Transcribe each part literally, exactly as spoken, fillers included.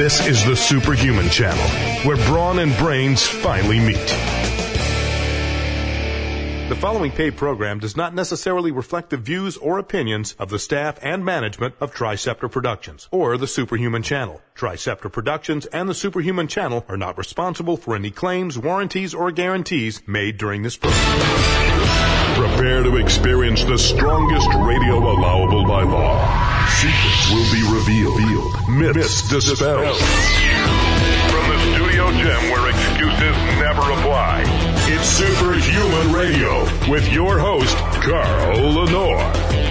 This is the Superhuman Channel, where brawn and brains finally meet. The following paid program does not necessarily reflect the views or opinions of the staff and management of Triceptor Productions or the Superhuman Channel. Triceptor Productions and the Superhuman Channel are not responsible for any claims, warranties, or guarantees made during this program. Prepare to experience the strongest radio allowable by law. Secrets will be revealed. Myths dispelled. From the studio gym where excuses never apply, it's Superhuman Radio with your host, Carl Lenore.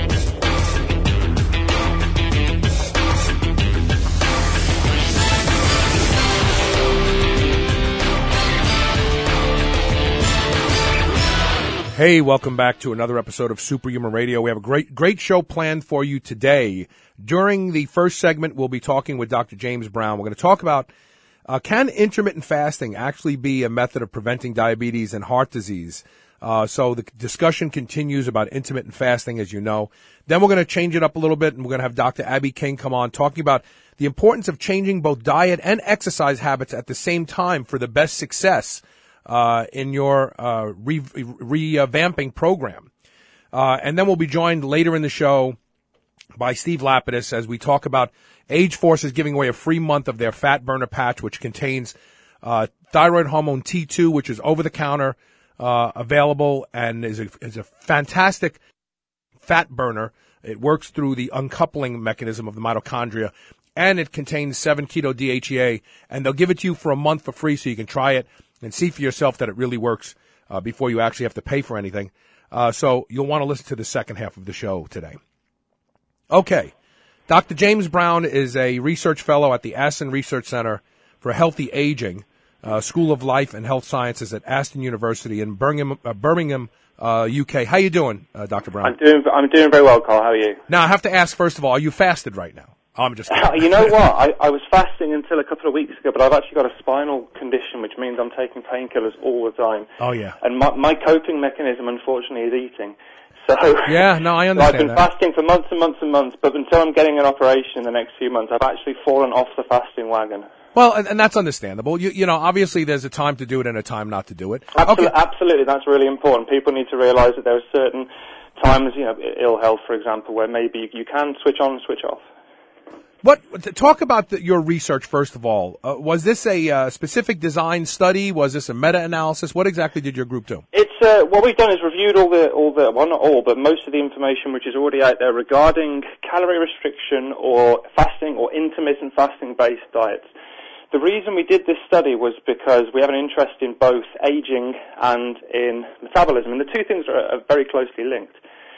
Hey, welcome back to another episode of Superhuman Radio. We have a great, great show planned for you today. During the first segment, we'll be talking with Doctor James Brown. We're going to talk about uh, can intermittent fasting actually be a method of preventing diabetes and heart disease? Uh, so the discussion continues about intermittent fasting, as you know. Then we're going to change it up a little bit, and we're going to have Doctor Abby King come on talking about the importance of changing both diet and exercise habits at the same time for the best success Uh, in your uh, re- revamping program. Uh, and then we'll be joined later in the show by Steve Lapidus as we talk about Age Force is giving away a free month of their Fat Burner Patch, which contains uh, thyroid hormone T two, which is over-the-counter uh, available and is a, is a fantastic fat burner. It works through the uncoupling mechanism of the mitochondria, and it contains seven keto D H E A, and they'll give it to you for a month for free so you can try it and see for yourself that it really works uh, before you actually have to pay for anything. Uh, so you'll want to listen to the second half of the show today. Okay. Doctor James Brown is a research fellow at the Aston Research Center for Healthy Aging, uh, School of Life and Health Sciences at Aston University in Birmingham, uh, Birmingham uh, U K. How you doing, uh, Doctor Brown? I'm doing, I'm doing very well, Carl. How are you? Now, I have to ask, first of all, are you fasted right now? Oh, I'm just kidding. You know what? I, I was fasting until a couple of weeks ago, but I've actually got a spinal condition, which means I'm taking painkillers all the time. Oh, yeah. And my, my coping mechanism, unfortunately, is eating. So yeah, no, I understand so I've been that. fasting for months and months and months, but until I'm getting an operation in the next few months, I've actually fallen off the fasting wagon. Well, and, and that's understandable. You, you know, obviously there's a time to do it and a time not to do it. Absolutely, okay. absolutely, that's really important. People need to realize that there are certain times, you know, ill health, for example, where maybe you can switch on and switch off. What talk about the, your research first of all? Uh, was this a uh, specific design study? Was this a meta-analysis? What exactly did your group do? It's uh, what we've done is reviewed all the all the well, not all, but most of the information which is already out there regarding calorie restriction or fasting or intermittent fasting-based diets. The reason we did this study was because we have an interest in both aging and in metabolism, and the two things are, are very closely linked.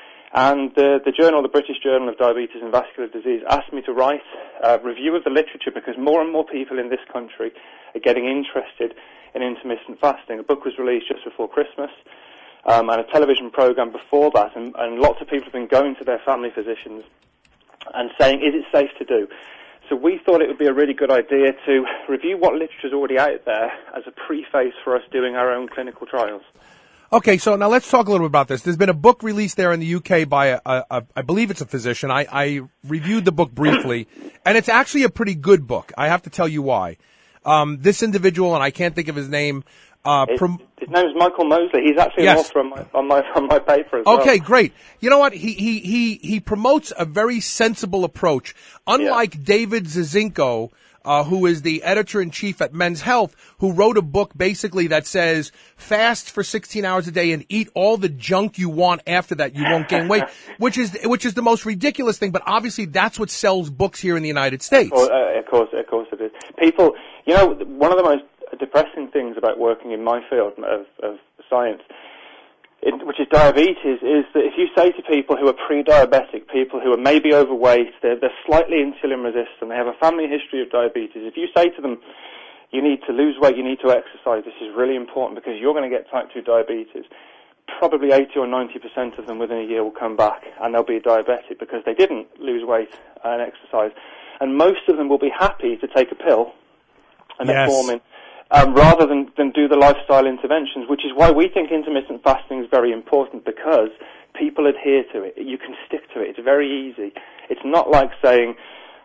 And uh, the journal, the British Journal of Diabetes and Vascular Disease, asked me to write a review of the literature because more and more people in this country are getting interested in intermittent fasting. A book was released just before Christmas, um, and a television program before that, and, and lots of people have been going to their family physicians and saying, is it safe to do? So we thought it would be a really good idea to review what literature is already out there as a preface for us doing our own clinical trials. Okay, so now let's talk a little bit about this. There's been a book released there in the U K by, a, a, a, I believe it's a physician. I, I reviewed the book briefly, and it's actually a pretty good book. I have to tell you why. Um, this individual, and I can't think of his name. Uh, his, prom- his name is Michael Mosley. He's actually yes. an author on my, on my, on my paper as well. well. Okay, great. You know what? He, he, he, he promotes a very sensible approach. Unlike yeah. David Zizinko, Uh, who is the editor-in-chief at Men's Health, who wrote a book basically that says fast for sixteen hours a day and eat all the junk you want after that. You won't gain weight, which is which is the most ridiculous thing. But obviously, that's what sells books here in the United States. Well, uh, of course, of course it is. People, you know, one of the most depressing things about working in my field of, of science, It, which is diabetes, is that if you say to people who are pre-diabetic, people who are maybe overweight, they're, they're slightly insulin resistant, they have a family history of diabetes, if you say to them, you need to lose weight, you need to exercise, this is really important because you're going to get type two diabetes, probably eighty or ninety percent of them within a year will come back and they'll be diabetic because they didn't lose weight and exercise. And most of them will be happy to take a pill and yes. metformin, Um, rather than, than do the lifestyle interventions, which is why we think intermittent fasting is very important because people adhere to it. You can stick to it. It's very easy. It's not like saying,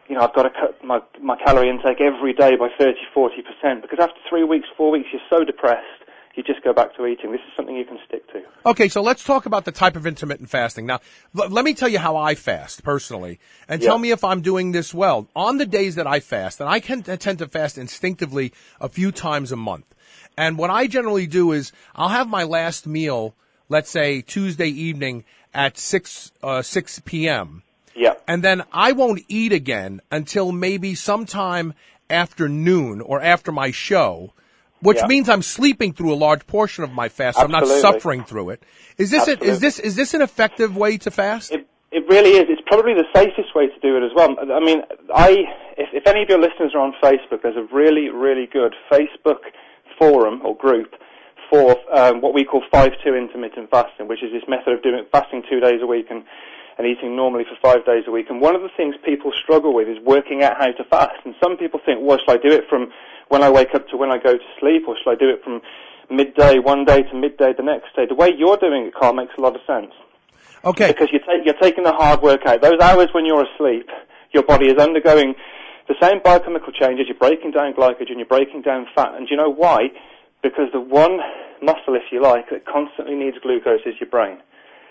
you know, I've got to cut my, my calorie intake every day by thirty, forty percent, because after three weeks, four weeks, you're so depressed, you just go back to eating. This is something you can stick to. Okay, so let's talk about the type of intermittent fasting. Now, l- let me tell you how I fast personally, and Yeah. tell me if I'm doing this well. On the days that I fast, and I can I tend to fast instinctively a few times a month, and what I generally do is I'll have my last meal, let's say Tuesday evening at six uh, six p.m., Yeah. and then I won't eat again until maybe sometime after noon or after my show, which Yeah. means I'm sleeping through a large portion of my fast. So I'm not Absolutely. suffering through it. Is this a, Absolutely. is this is this an effective way to fast? It, it really is. It's probably the safest way to do it as well. I mean, I if, if any of your listeners are on Facebook, there's a really, really good Facebook forum or group for um, what we call five two intermittent fasting, which is this method of doing fasting two days a week and, and eating normally for five days a week. And one of the things people struggle with is working out how to fast. And some people think, well, should I do it from when I wake up to when I go to sleep, or should I do it from midday one day to midday the next day? The way you're doing it, Carl, makes a lot of sense. Okay. Because you're, ta- you're taking the hard work out. Those hours when you're asleep, your body is undergoing the same biochemical changes. You're breaking down glycogen, you're breaking down fat. And do you know why? Because the one muscle, if you like, that constantly needs glucose is your brain.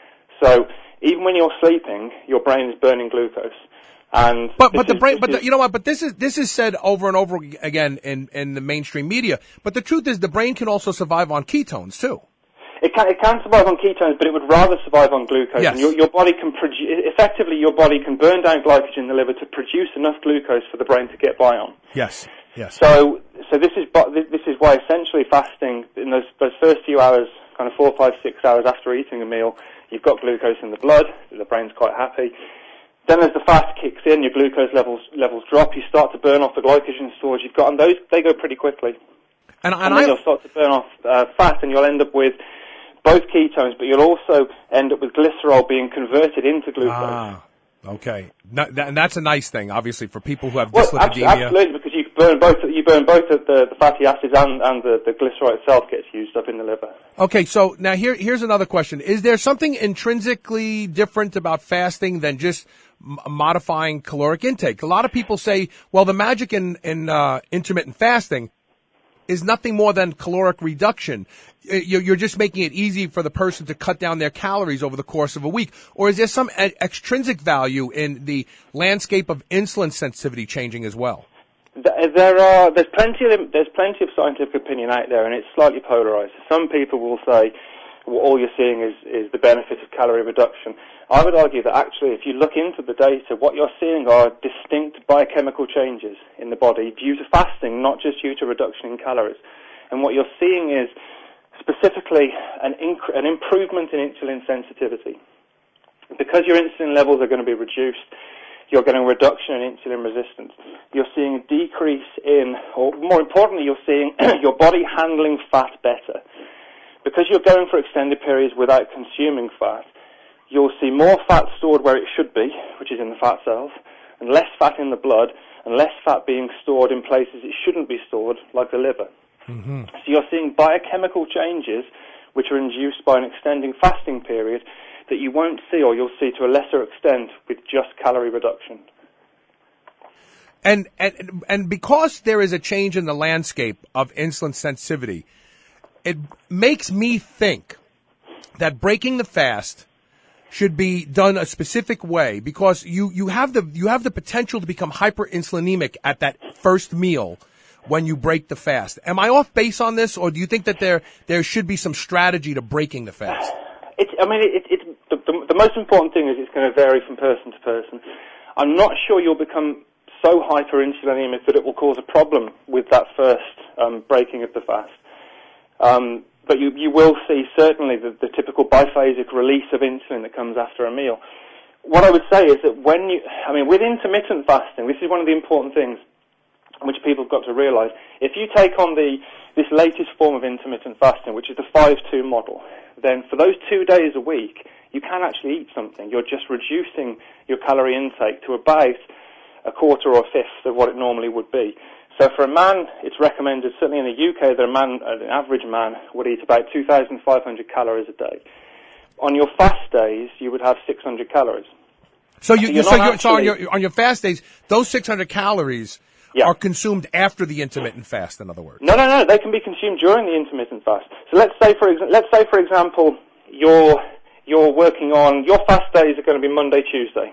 So even when you're sleeping, your brain is burning glucose. And But but the is, brain but the, is, you know what? But this is this is said over and over again in in the mainstream media. But the truth is, the brain can also survive on ketones too. It can, it can survive on ketones, but it would rather survive on glucose. Yes. And your, your body can produce, effectively your body can burn down glycogen in the liver to produce enough glucose for the brain to get by on. Yes. Yes. So, so this is, this is why essentially fasting in those, those first few hours, kind of four, five, six hours after eating a meal, you've got glucose in the blood, the brain's quite happy. Then as the fast kicks in, your glucose levels, levels drop, you start to burn off the glycogen stores you've got, and those, they go pretty quickly. And, and, And, I then you'll start to burn off uh, fat, and you'll end up with both ketones, but you'll also end up with glycerol being converted into glucose. ah okay, no, that, and that's a nice thing, obviously, for people who have Well, dyslipidemia. absolutely, because you burn both you burn both the, the fatty acids and, and the, the glycerol itself gets used up in the liver. Okay, so now here here's another question: is there something intrinsically different about fasting than just m- modifying caloric intake? A lot of people say, well, the magic in in uh, intermittent fasting is nothing more than caloric reduction. You're just making it easy for the person to cut down their calories over the course of a week. Or is there some extrinsic value in the landscape of insulin sensitivity changing as well? There are there's plenty of there's plenty of scientific opinion out there, and it's slightly polarized. Some people will say, well, all you're seeing is is the benefit of calorie reduction. I would argue that actually, if you look into the data, what you're seeing are distinct biochemical changes in the body due to fasting, not just due to reduction in calories. And what you're seeing is specifically an, inc- an improvement in insulin sensitivity. Because your insulin levels are going to be reduced, you're getting a reduction in insulin resistance. You're seeing a decrease in, or more importantly, you're seeing your body handling fat better. Because you're going for extended periods without consuming fat, you'll see more fat stored where it should be, which is in the fat cells, and less fat in the blood, and less fat being stored in places it shouldn't be stored, like the liver. Mm-hmm. So you're seeing biochemical changes which are induced by an extending fasting period that you won't see, or you'll see to a lesser extent, with just calorie reduction. And and and because there is a change in the landscape of insulin sensitivity, it makes me think that breaking the fast should be done a specific way, because you, you have the you have the potential to become hyperinsulinemic at that first meal when you break the fast. Am I off base on this, or do you think that there there should be some strategy to breaking the fast? It's, I mean, it, it, the, the, the most important thing is it's going to vary from person to person. I'm not sure you'll become so hyperinsulinemic that it will cause a problem with that first um, breaking of the fast. Um, but you, you will see certainly the, the typical biphasic release of insulin that comes after a meal. What I would say is that when you, I mean, with intermittent fasting, this is one of the important things which people have got to realize. If you take on the this latest form of intermittent fasting, which is the five two model, then for those two days a week, you can actually eat something. You're just reducing your calorie intake to about a quarter or a fifth of what it normally would be. So for a man, it's recommended, certainly in the U K, that a man, an average man, would eat about two thousand five hundred calories a day. On your fast days, you would have six hundred calories. So you, so you you're so, not you're, so on actually- your on your fast days, those six hundred calories Yeah. are consumed after the intermittent fast. In other words, No, no, no. They can be consumed during the intermittent fast. So let's say, for exa- let's say, for example, you're you're working on your fast days are going to be Monday, Tuesday,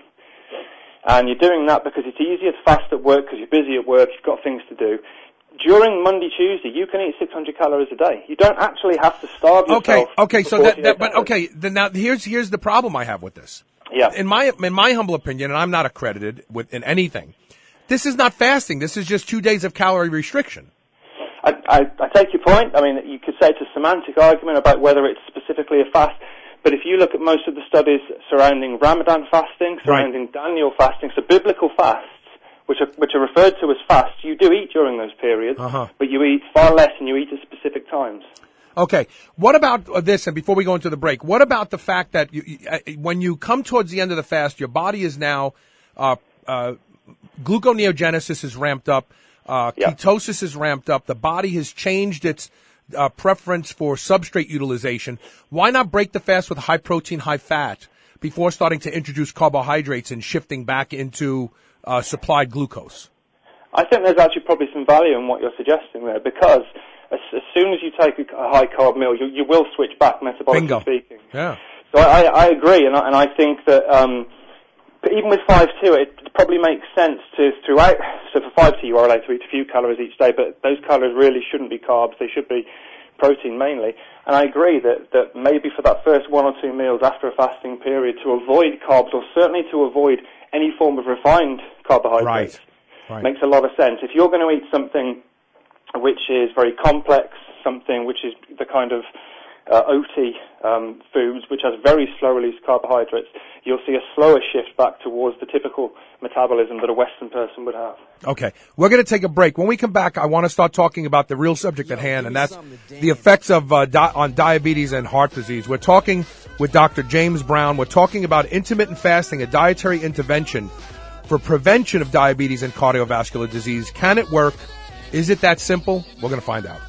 and you're doing that because it's easier to fast at work because you're busy at work, you've got things to do. During Monday, Tuesday, you can eat six hundred calories a day. You don't actually have to starve yourself. okay, okay. for So that, that forty-eight but hours. okay. Then now here's here's the problem I have with this. Yeah. In my in my humble opinion, and I'm not accredited with in anything, this is not fasting. This is just two days of calorie restriction. I, I, I take your point. I mean, you could say it's a semantic argument about whether it's specifically a fast, but if you look at most of the studies surrounding Ramadan fasting, surrounding Daniel fasting, so biblical fasts, which are, which are referred to as fasts, you do eat during those periods, Uh-huh. but you eat far less and you eat at specific times. Okay. What about uh, this? And before we go into the break, what about the fact that you, you, uh, when you come towards the end of the fast, your body is now uh, uh, gluconeogenesis is ramped up, uh, Yeah. ketosis is ramped up. The body has changed its uh, preference for substrate utilization. Why not break the fast with high protein, high fat before starting to introduce carbohydrates and shifting back into uh, supplied glucose? I think there's actually probably some value in what you're suggesting there, because as, as soon as you take a, a high-carb meal, you, you will switch back, metabolically Bingo. speaking. Yeah. So I, I agree, and I, and I think that um, but even with five two, it probably makes sense to throughout. So for five two, you are allowed to eat a few calories each day, but those calories really shouldn't be carbs; they should be protein mainly. And I agree that that maybe for that first one or two meals after a fasting period, to avoid carbs, or certainly to avoid any form of refined carbohydrates, Right. Right. makes a lot of sense. If you're going to eat something which is very complex, something which is the kind of uh, O T um, foods, which has very slow-release carbohydrates, you'll see a slower shift back towards the typical metabolism that a Western person would have. Okay, we're going to take a break. When we come back, I want to start talking about the real subject at hand, and that's the effects of uh, di- on diabetes and heart disease. We're talking with Doctor James Brown. We're talking about intermittent fasting, a dietary intervention for prevention of diabetes and cardiovascular disease. Can it work? Is it that simple? We're going to find out.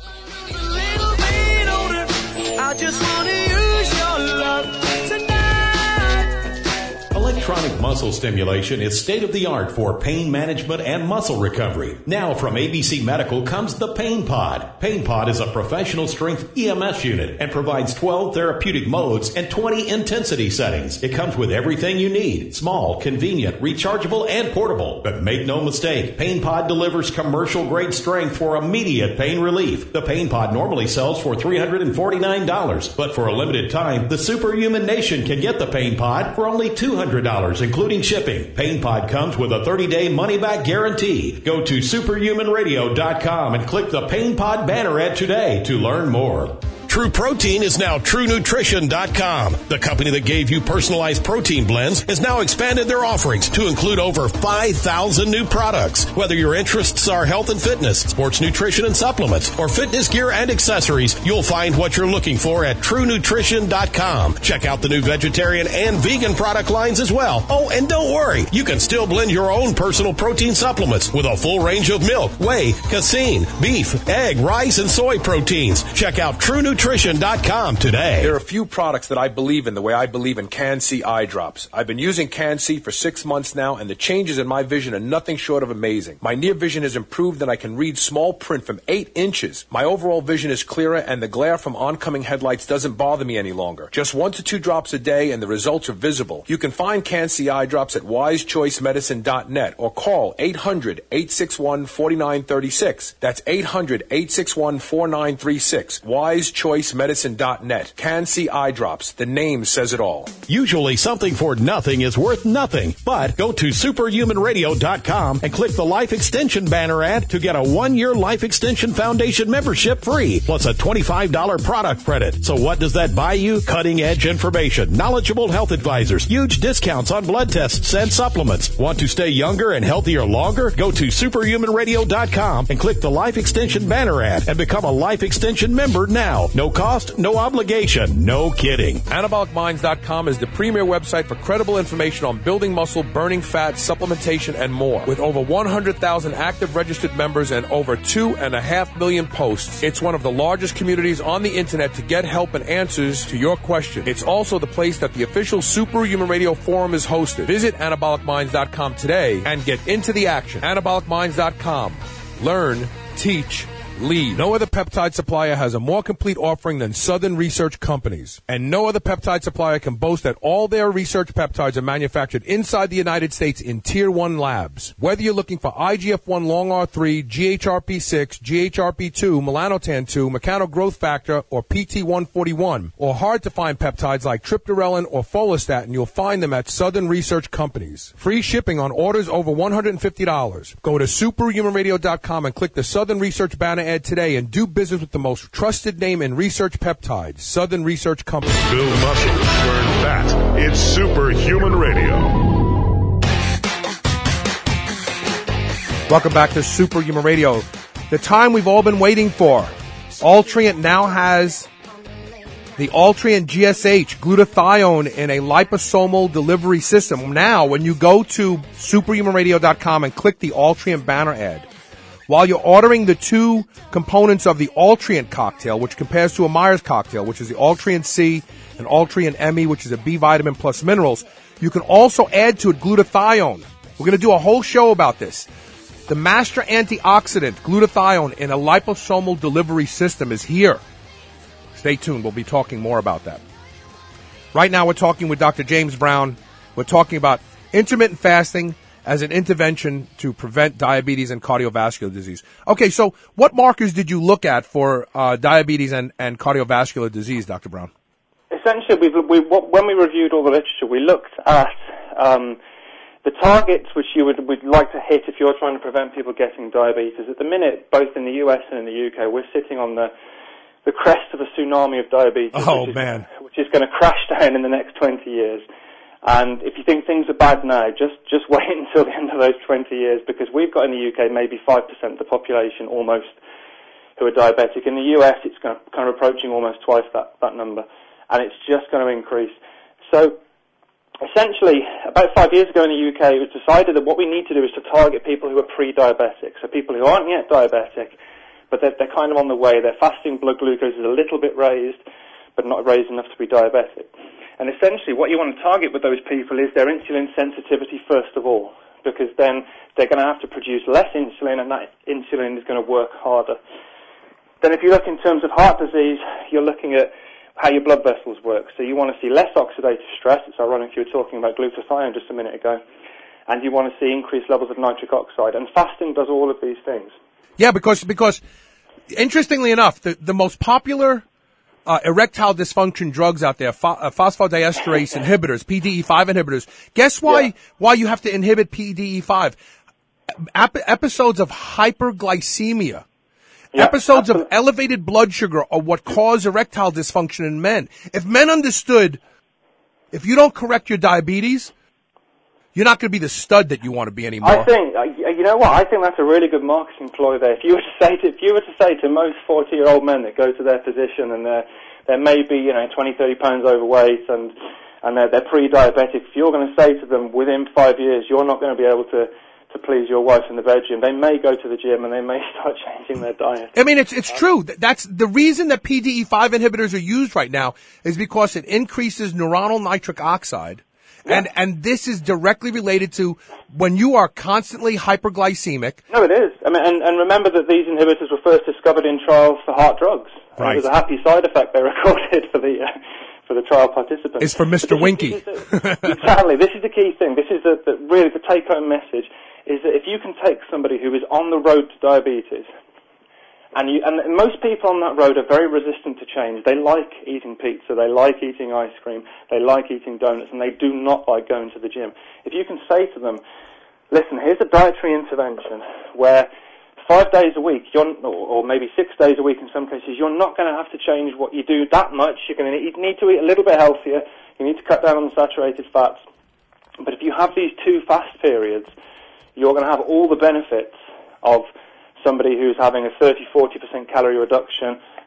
Electronic muscle stimulation is state-of-the-art for pain management and muscle recovery. Now from A B C Medical comes the Pain Pod. Pain Pod is a professional strength E M S unit and provides twelve therapeutic modes and twenty intensity settings. It comes with everything you need. Small, convenient, rechargeable, and portable. But make no mistake, Pain Pod delivers commercial-grade strength for immediate pain relief. The Pain Pod normally sells for three hundred forty-nine dollars, but for a limited time, the Superhuman Nation can get the Pain Pod for only two hundred dollars, including shipping. Pain Pod comes with a thirty-day money-back guarantee. Go to superhuman radio dot com and click the Pain Pod banner ad today to learn more. True Protein is now true nutrition dot com. The company that gave you personalized protein blends has now expanded their offerings to include over five thousand new products. Whether your interests are health and fitness, sports nutrition and supplements, or fitness gear and accessories, you'll find what you're looking for at true nutrition dot com. Check out the new vegetarian and vegan product lines as well. Oh, and don't worry, you can still blend your own personal protein supplements with a full range of milk, whey, casein, beef, egg, rice, and soy proteins. Check out true nutrition dot com today. There are a few products that I believe in the way I believe in Can-C eye drops. I've been using Can-C for six months now, and the changes in my vision are nothing short of amazing. My near vision has improved, and I can read small print from eight inches. My overall vision is clearer, and the glare from oncoming headlights doesn't bother me any longer. Just one to two drops a day, and the results are visible. You can find Can-C eye drops at wise choice medicine dot net or call eight hundred, eight six one, four nine three six. That's eight hundred, eight six one, four nine three six. wise choice medicine dot net. Can-C eye drops. The name says it all. Usually something for nothing is worth nothing, but go to superhuman radio dot com and click the Life Extension banner ad to get a one-year Life Extension Foundation membership free, plus a twenty-five dollars product credit. So what does that buy you? Cutting-edge information, knowledgeable health advisors, huge discounts on blood tests and supplements. Want to stay younger and healthier longer? Go to superhuman radio dot com and click the Life Extension banner ad and become a Life Extension member now. No No cost, no obligation, no kidding. Anabolic Minds dot com is the premier website for credible information on building muscle, burning fat, supplementation, and more. With over one hundred thousand active registered members and over two and a half million posts, it's one of the largest communities on the internet to get help and answers to your questions. It's also the place that the official Superhuman Radio Forum is hosted. Visit Anabolic Minds dot com today and get into the action. Anabolic Minds dot com. Learn, teach, lead. No other peptide supplier has a more complete offering than Southern Research Companies. And no other peptide supplier can boast that all their research peptides are manufactured inside the United States in Tier one labs. Whether you're looking for I G F one long R three, G H R P six, G H R P two, melanotan two, mechano growth factor, or P T one forty-one, or hard-to-find peptides like triptorelin or follistatin, you'll find them at Southern Research Companies. Free shipping on orders over one hundred fifty dollars. Go to superhuman radio dot com and click the Southern Research banner ad today and do business with the most trusted name in research peptides, Southern Research Company. Build muscle, burn fat. It's Superhuman Radio. Welcome back to Superhuman Radio. The time we've all been waiting for. Altreant now has the Altreant G S H, glutathione, in a liposomal delivery system. Now, when you go to superhuman radio dot com and click the Altreant banner ad, while you're ordering the two components of the Altreant cocktail, which compares to a Myers cocktail, which is the Altreant C and Altreant M E, which is a B vitamin plus minerals, you can also add to it glutathione. We're going to do a whole show about this. The master antioxidant, glutathione, in a liposomal delivery system is here. Stay tuned. We'll be talking more about that. Right now, we're talking with Doctor James Brown. We're talking about intermittent fasting as an intervention to prevent diabetes and cardiovascular disease. Okay, so what markers did you look at for uh, diabetes and, and cardiovascular disease, Doctor Brown? Essentially, we've, we, when we reviewed all the literature, we looked at um, the targets which you would, would like to hit if you're trying to prevent people getting diabetes. At the minute, both in the U S and in the U K, we're sitting on the, the crest of a tsunami of diabetes, oh, which, is, man. which is going to crash down in the next twenty years. And if you think things are bad now, just, just wait until the end of those twenty years, because we've got in the U K maybe five percent of the population almost who are diabetic. In the U S, it's kind of, kind of approaching almost twice that, that number, and it's just going to increase. So essentially, about five years ago in the U K, it was decided that what we need to do is to target people who are pre-diabetic, so people who aren't yet diabetic, but they're, they're kind of on the way. Their fasting blood glucose is a little bit raised, but not raised enough to be diabetic. And essentially what you want to target with those people is their insulin sensitivity first of all, because then they're going to have to produce less insulin, and that insulin is going to work harder. Then if you look in terms of heart disease, you're looking at how your blood vessels work. So you want to see less oxidative stress. It's ironic you were talking about glutathione just a minute ago. And you want to see increased levels of nitric oxide. And fasting does all of these things. Yeah, because, because interestingly enough, the, the most popular Uh, erectile dysfunction drugs out there, pho- uh, phosphodiesterase inhibitors, P D E five inhibitors. Guess why yeah. why you have to inhibit P D E five? Ep- episodes of hyperglycemia, yeah, episodes absolutely. of elevated blood sugar are what cause erectile dysfunction in men. If men understood, if you don't correct your diabetes, you're not going to be the stud that you want to be anymore. I think, you know what, I think that's a really good marketing ploy there. If you were to say to, if you were to say to most forty-year-old men that go to their physician and they're, they're maybe, you know, twenty, thirty pounds overweight and, and they're, they're pre-diabetic, if you're going to say to them within five years you're not going to be able to, to please your wife in the bedroom, they may go to the gym and they may start changing their diet. I mean, it's, it's true. That's the reason that P D E five inhibitors are used right now is because it increases neuronal nitric oxide. Yeah. And and this is directly related to when you are constantly hyperglycemic. No, it is. I mean, and, and remember that these inhibitors were first discovered in trials for heart drugs. Right. It was a happy side effect they recorded for the uh, for the trial participants. It's for Mister Winky. Is, is the, exactly. This is the key thing. This is the, the really the take-home message: is that if you can take somebody who is on the road to diabetes. And, you, and most people on that road are very resistant to change. They like eating pizza, they like eating ice cream, they like eating donuts, and they do not like going to the gym. If you can say to them, listen, here's a dietary intervention where five days a week, you're, or maybe six days a week in some cases, you're not going to have to change what you do that much. You're going to eat, need to eat a little bit healthier. You need to cut down on the saturated fats. But if you have these two fast periods, you're going to have all the benefits of somebody who's having a thirty, forty percent calorie reduction,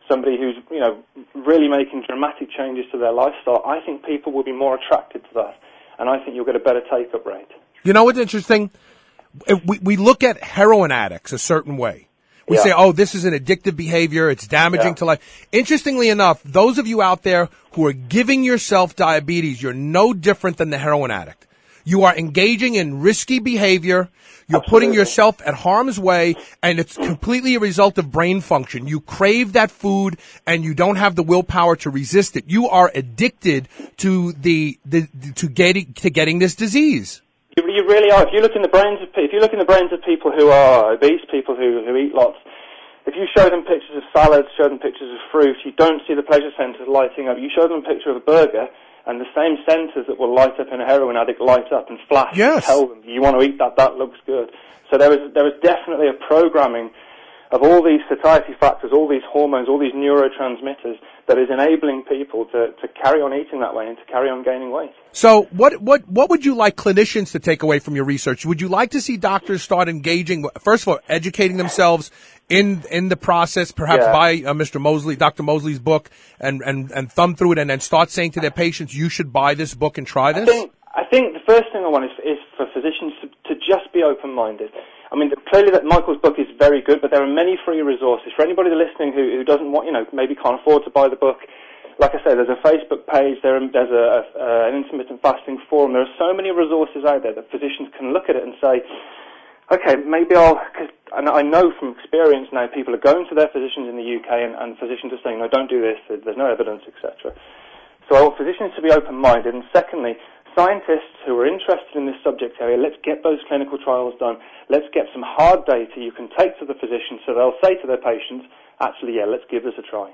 somebody who's, you know, really making dramatic changes to their lifestyle, I think people will be more attracted to that, and I think you'll get a better take-up rate. You know what's interesting? We, we look at heroin addicts a certain way. We yeah. say, oh, this is an addictive behavior. It's damaging yeah. to life. Interestingly enough, those of you out there who are giving yourself diabetes, you're no different than the heroin addict. You are engaging in risky behavior. You're Absolutely. putting yourself at harm's way, and it's completely a result of brain function. You crave that food, and you don't have the willpower to resist it. You are addicted to the, the to getting to getting this disease. You really are. If you look in the brains of if you look in the brains of people who are obese, people who who eat lots, if you show them pictures of salads, show them pictures of fruit, you don't see the pleasure centers lighting up. You show them a picture of a burger, and the same centers that will light up in a heroin addict light up and flash. Yes. And tell them you want to eat that. That looks good. So there is there is definitely a programming of all these satiety factors, all these hormones, all these neurotransmitters that is enabling people to, to carry on eating that way and to carry on gaining weight. So what, what, what would you like clinicians to take away from your research? Would you like to see doctors start engaging, first of all, educating themselves in, in the process, perhaps yeah. buy uh, Mister Mosley, Doctor Mosley's book and, and, and thumb through it and then start saying to their patients, you should buy this book and try this? I think, I think the first thing I want is, is for physicians to, to just be open-minded. I mean, clearly that Michael's book is very good, but there are many free resources. For anybody listening who, who doesn't want, you know, maybe can't afford to buy the book, like I say, there's a Facebook page, there, there's a, a, an intermittent fasting forum. There are so many resources out there that physicians can look at it and say, okay, maybe I'll, cause I know from experience now people are going to their physicians in the U K and, and physicians are saying, no, don't do this, there's no evidence, et cetera. So I want physicians to be open-minded, and secondly, scientists who are interested in this subject area, let's get those clinical trials done. Let's get some hard data you can take to the physician so they'll say to their patients, actually, yeah, let's give this a try.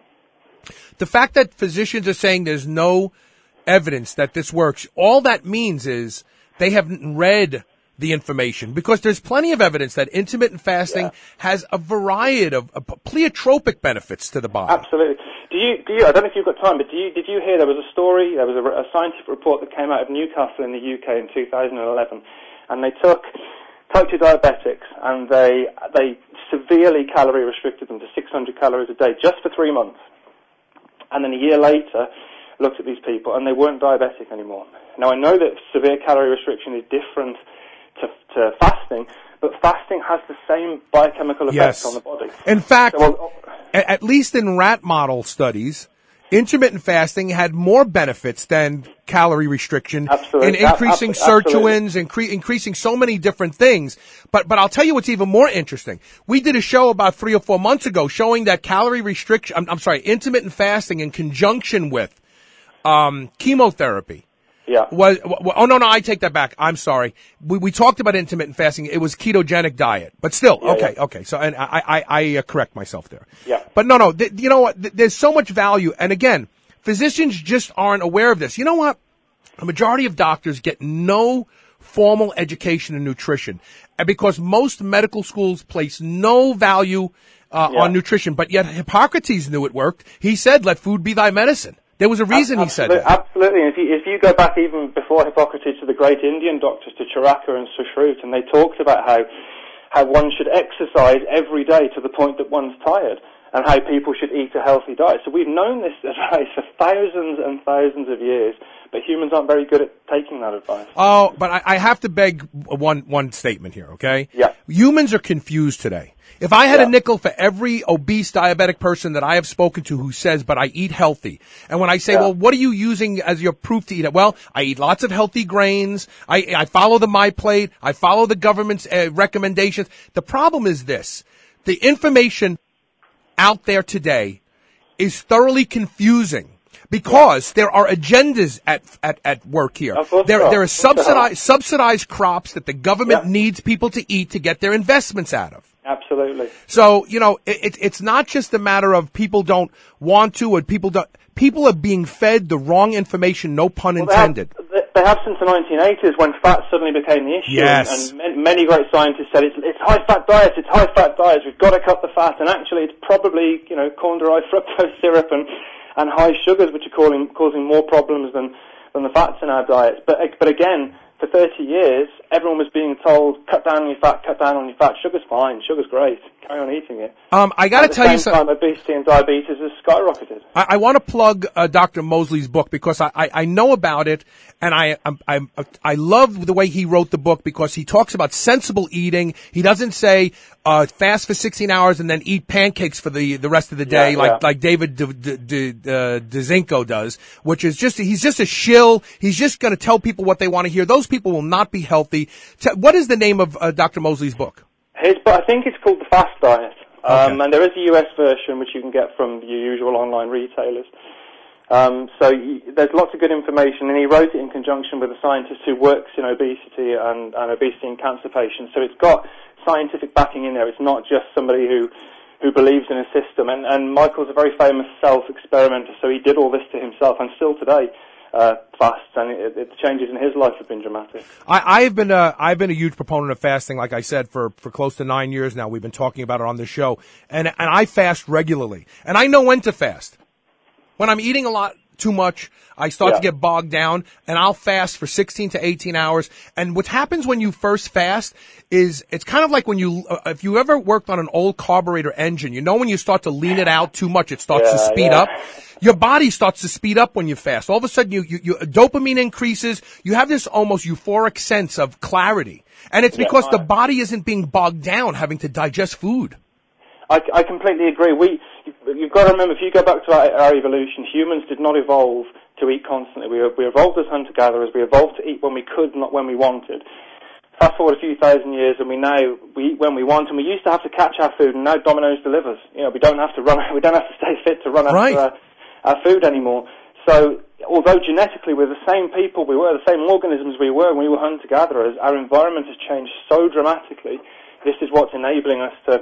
The fact that physicians are saying there's no evidence that this works, all that means is they haven't read the information, because there's plenty of evidence that intermittent fasting yeah. has a variety of, of pleiotropic benefits to the body. Absolutely. Do you, do you, I don't know if you've got time, but do you, did you hear there was a story, there was a, a scientific report that came out of Newcastle in the U K in two thousand eleven, and they took type two diabetics and they, they severely calorie restricted them to six hundred calories a day just for three months. And then a year later, looked at these people and they weren't diabetic anymore. Now I know that severe calorie restriction is different to, to fasting, but fasting has the same biochemical effects yes. on the body. In fact, so, well, at least in rat model studies, intermittent fasting had more benefits than calorie restriction absolutely. in increasing Absolutely. sirtuins, incre- increasing so many different things. But but I'll tell you what's even more interesting. We did a show about three or four months ago showing that calorie restriction, I'm, I'm sorry, intermittent fasting in conjunction with um, chemotherapy. Yeah. Was, well, oh, no, no, I take that back. I'm sorry. We, we talked about intermittent fasting. It was ketogenic diet. But still, yeah, okay, yeah. okay. So and I, I, I uh, correct myself there. Yeah. But no, no, th- you know what? Th- there's so much value. And again, physicians just aren't aware of this. You know what? A majority of doctors get no formal education in nutrition, and because most medical schools place no value uh, yeah. on nutrition. But yet Hippocrates knew it worked. He said, let food be thy medicine. There was a reason absolutely, he said that. Absolutely. And if you, if you go back even before Hippocrates to the great Indian doctors, to Charaka and Sushruta, and they talked about how, how one should exercise every day to the point that one's tired, and how people should eat a healthy diet. So we've known this advice for thousands and thousands of years, but humans aren't very good at taking that advice. Oh, but I, I have to beg one, one statement here, okay? Yeah. Humans are confused today. If I had yeah. a nickel for every obese diabetic person that I have spoken to who says, but I eat healthy, and when I say, yeah. well, what are you using as your proof to eat it? Well, I eat lots of healthy grains. I, I follow the My Plate. I follow the government's uh, recommendations. The problem is this. The information out there today is thoroughly confusing. Because there are agendas at at, at work here. There so. there are subsidized subsidized crops that the government yeah. needs people to eat to get their investments out of. Absolutely. So, you know, it, it, it's not just a matter of people don't want to or people don't. People are being fed the wrong information, no pun well, intended. They have, they have since the nineteen eighties when fat suddenly became the issue. Yes. And, and many great scientists said it's, it's high-fat diets, it's high-fat diets, we've got to cut the fat. And actually it's probably, you know, corn-derived fructose syrup and and high sugars, which are causing, causing more problems than, than the fats in our diets. But, but again, for thirty years, everyone was being told, cut down on your fat, cut down on your fat. Sugar's fine, sugar's great. carry on eating it. Um, I got to tell you something. At the same time, obesity and diabetes has skyrocketed. I, I want to plug uh, Doctor Mosley's book because I, I, I know about it, and I I, I I love the way he wrote the book because he talks about sensible eating. He doesn't say uh, fast for sixteen hours and then eat pancakes for the, the rest of the day, yeah, like yeah. like David De, De, De, uh, DeZinko does, which is just he's just a shill. He's just going to tell people what they want to hear. Those people will not be healthy. T- what is the name of uh, Doctor Mosley's book? His, but I think it's called The Fast Diet, um, okay. and there is a U S version which you can get from your usual online retailers. Um, so y- there's lots of good information, and he wrote it in conjunction with a scientist who works in obesity and, and obesity in cancer patients. So it's got scientific backing in there. It's not just somebody who who believes in a system. And, and Michael's a very famous self-experimenter, so he did all this to himself, and still today. Uh, fasts, and it, it, the changes in his life have been dramatic. I, I've been a, I've been a huge proponent of fasting, like I said, for, for close to nine years now. We've been talking about it on this show, and and I fast regularly, and I know when to fast. When I'm eating a lot too much, I start yeah. to get bogged down, and I'll fast for sixteen to eighteen hours. And what happens when you first fast is it's kind of like when you, uh, if you ever worked on an old carburetor engine, you know when you start to lean it out too much, it starts yeah, to speed yeah. up. Your body starts to speed up when you fast. All of a sudden, you, you, you dopamine increases. You have this almost euphoric sense of clarity, and it's because yeah, the body isn't being bogged down having to digest food. I, I completely agree. We, you've got to remember, if you go back to our, our evolution, humans did not evolve to eat constantly. We, we evolved as hunter-gatherers. We evolved to eat when we could, not when we wanted. Fast forward a few thousand years, and we now we eat when we want, and we used to have to catch our food, and now Domino's delivers. You know, we don't have to run. We don't have to stay fit to run Right. after our, our food anymore. So, although genetically we're the same people we were, the same organisms we were when we were hunter-gatherers, our environment has changed so dramatically. This is what's enabling us to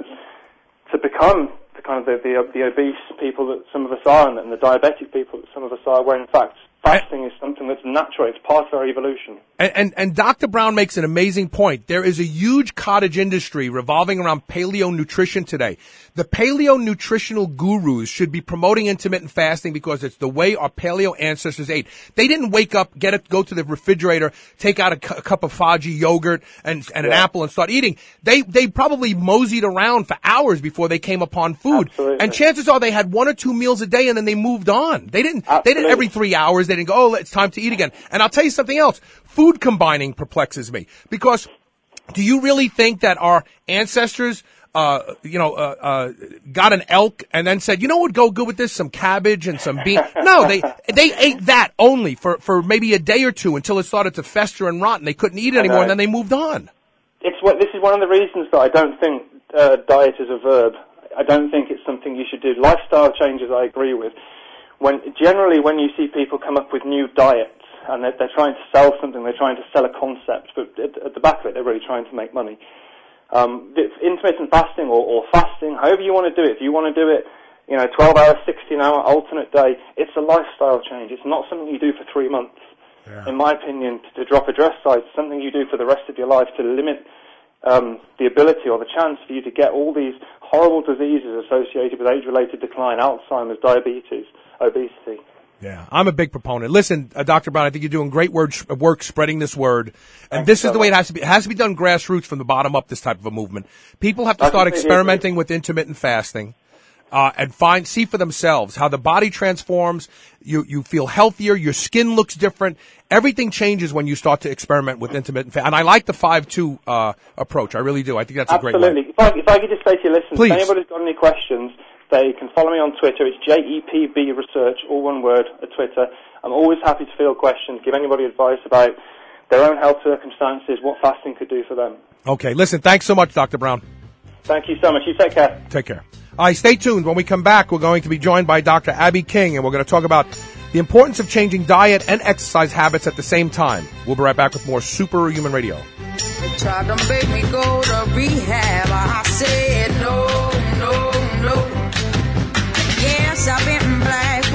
to become the kind of the, the, the obese people that some of us are, and the diabetic people that some of us are, where in fact fasting is something that's natural. It's part of our evolution. And, and, and Doctor Brown makes an amazing point. There is a huge cottage industry revolving around paleo nutrition today. The paleo nutritional gurus should be promoting intermittent fasting because it's the way our paleo ancestors ate. They didn't wake up, get it, go to the refrigerator, take out a, cu- a cup of Faggi yogurt and, and an Yeah. apple and start eating. They, they probably moseyed around for hours before they came upon food. Absolutely. And chances are they had one or two meals a day and then they moved on. They didn't, Absolutely. they didn't every three hours. They didn't go, oh, it's time to eat again. And I'll tell you something else. Food combining perplexes me because do you really think that our ancestors, uh, you know, uh, uh, got an elk and then said, you know what would go good with this? Some cabbage and some beans. No, they, they ate that only for, for maybe a day or two until it started to fester and rot and they couldn't eat it anymore and then they moved on. It's what, this is one of the reasons that I don't think uh, diet is a verb. I don't think it's something you should do. Lifestyle changes I agree with. When generally when you see people come up with new diets and they're, they're trying to sell something, they're trying to sell a concept, but at, at the back of it they're really trying to make money. Um, intermittent fasting or, or fasting, however you want to do it, if you want to do it, you know, twelve hour, sixteen hour alternate day, it's a lifestyle change. It's not something you do for three months. Yeah. In my opinion, to, to drop a dress size, it's something you do for the rest of your life to limit um, the ability or the chance for you to get all these horrible diseases associated with age-related decline, Alzheimer's, diabetes, obesity. Yeah, I'm a big proponent. Listen, uh, Doctor Brown, I think you're doing great word, work spreading this word. And Thanks this so is the way it much. has to be. It has to be done grassroots from the bottom up, this type of a movement. People have to I start completely experimenting agree. with intermittent fasting uh, and find see for themselves how the body transforms. You you feel healthier. Your skin looks different. Everything changes when you start to experiment with intermittent fasting. And I like the five two uh, approach. I really do. I think that's a great one. Absolutely. If I, if I could just say to you, listen, Please. if anybody's got any questions, they can follow me on Twitter. It's J E P B Research, all one word, at Twitter. I'm always happy to field questions, give anybody advice about their own health circumstances, what fasting could do for them. Okay. Listen, thanks so much, Doctor Brown. Thank you so much. You take care. Take care. All right, stay tuned. When we come back, we're going to be joined by Doctor Abby King, and we're going to talk about the importance of changing diet and exercise habits at the same time. We'll be right back with more Superhuman Radio. They tried to make me go to rehab. I said no, no, no. Yes, I've been black, but when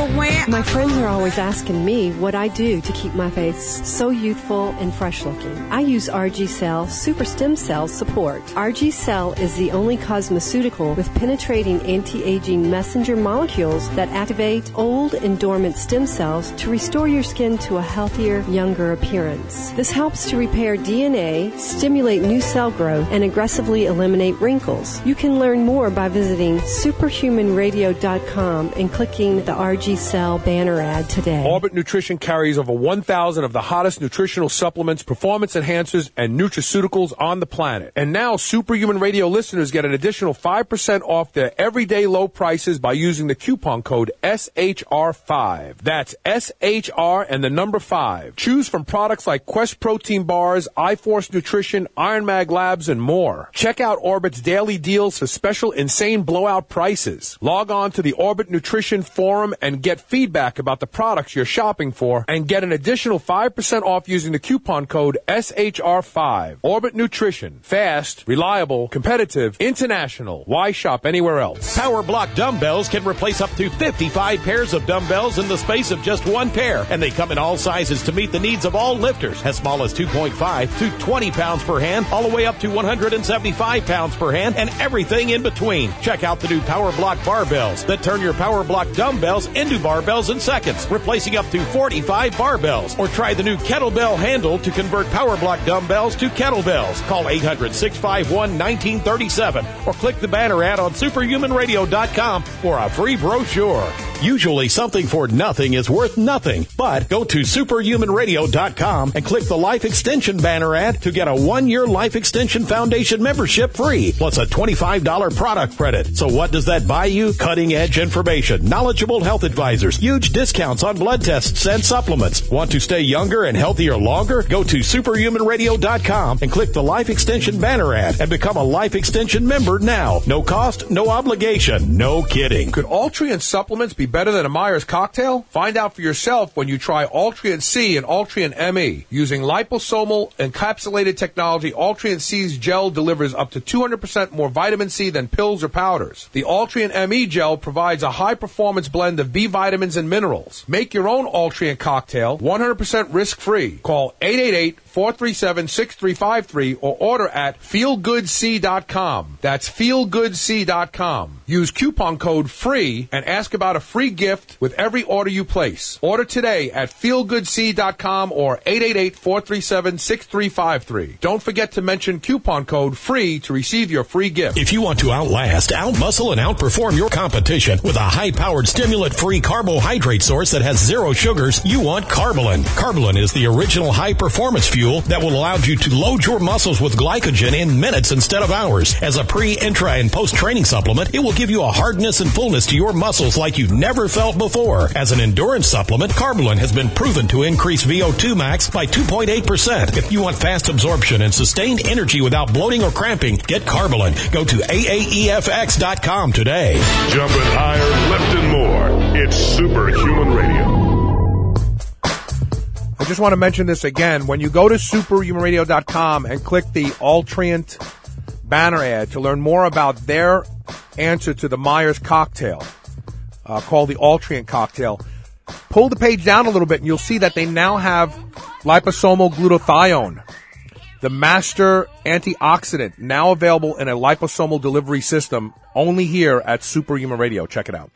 My friends are always asking me what I do to keep my face so youthful and fresh looking. I use R G Cell Super Stem Cell Support. R G Cell is the only cosmeceutical with penetrating anti-aging messenger molecules that activate old and dormant stem cells to restore your skin to a healthier, younger appearance. This helps to repair D N A, stimulate new cell growth, and aggressively eliminate wrinkles. You can learn more by visiting superhuman radio dot com and clicking the R G Cell banner ad today. Orbit Nutrition carries over one thousand of the hottest nutritional supplements, performance enhancers, and nutraceuticals on the planet. And now Superhuman Radio listeners get an additional five percent off their everyday low prices by using the coupon code S H R five. That's S H R and the number five. Choose from products like Quest Protein Bars, iForce Nutrition, Iron Mag Labs, and more. Check out Orbit's daily deals for special insane blowout prices. Log on to the Orbit Nutrition Forum and get feedback about the products you're shopping for and get an additional five percent off using the coupon code S H R five. Orbit Nutrition. Fast, reliable, competitive, international. Why shop anywhere else? Power Block dumbbells can replace up to fifty-five pairs of dumbbells in the space of just one pair, and they come in all sizes to meet the needs of all lifters, as small as two point five to twenty pounds per hand, all the way up to one hundred seventy-five pounds per hand, and everything in between. Check out the new Power Block barbells that turn your Power Block dumbbells into barbells in seconds, replacing up to forty-five barbells. Or try the new kettlebell handle to convert Power Block dumbbells to kettlebells. Call eight hundred, six five one, one nine three seven or click the banner ad on superhuman radio dot com for a free brochure. Usually something for nothing is worth nothing, but go to superhuman radio dot com and click the Life Extension banner ad to get a one-year Life Extension Foundation membership free, plus a twenty-five dollars product credit. So what does that buy you? Cutting-edge information, knowledgeable health advisors, huge discounts on blood tests and supplements. Want to stay younger and healthier longer? Go to superhuman radio dot com and click the Life Extension banner ad and become a Life Extension member now. No cost, no obligation, no kidding. Could Ultrian supplements be better than a Myers cocktail? Find out for yourself when you try Ultrian C and Ultrian M E. Using liposomal encapsulated technology, Ultrian C's gel delivers up to two hundred percent more vitamin C than pills or powders. The Ultrian M E gel provides a high-performance blend of B vitamins and minerals. Make your own Ultrian cocktail one hundred percent risk-free. Call eight eight eight, four three seven, six three five three or order at feel good c dot com. That's feel good c dot com. Use coupon code FREE and ask about a free gift with every order you place. Order today at feel good c dot com or eight eight eight, four three seven, six three five three. Don't forget to mention coupon code FREE to receive your free gift. If you want to outlast, outmuscle, and outperform your competition with a high-powered stimulant-free carbohydrate source that has zero sugars, you want Carbolin. Carbolin is the original high-performance fuel that will allow you to load your muscles with glycogen in minutes instead of hours. As a pre, intra, and post-training supplement, it will give you a hardness and fullness to your muscles like you've never felt before. As an endurance supplement, Carbolin has been proven to increase V O two max by two point eight percent. If you want fast absorption and sustained energy without bloating or cramping, get Carbolin. Go to A A E F X dot com today. Jumping higher, lifting more. It's Superhuman Radio. I just want to mention this again. When you go to superhuman radio dot com and click the Ultriant banner ad to learn more about their answer to the Myers cocktail, uh, called the Ultriant cocktail, pull the page down a little bit and you'll see that they now have liposomal glutathione, the master antioxidant, now available in a liposomal delivery system only here at Superhuman Radio. Check it out.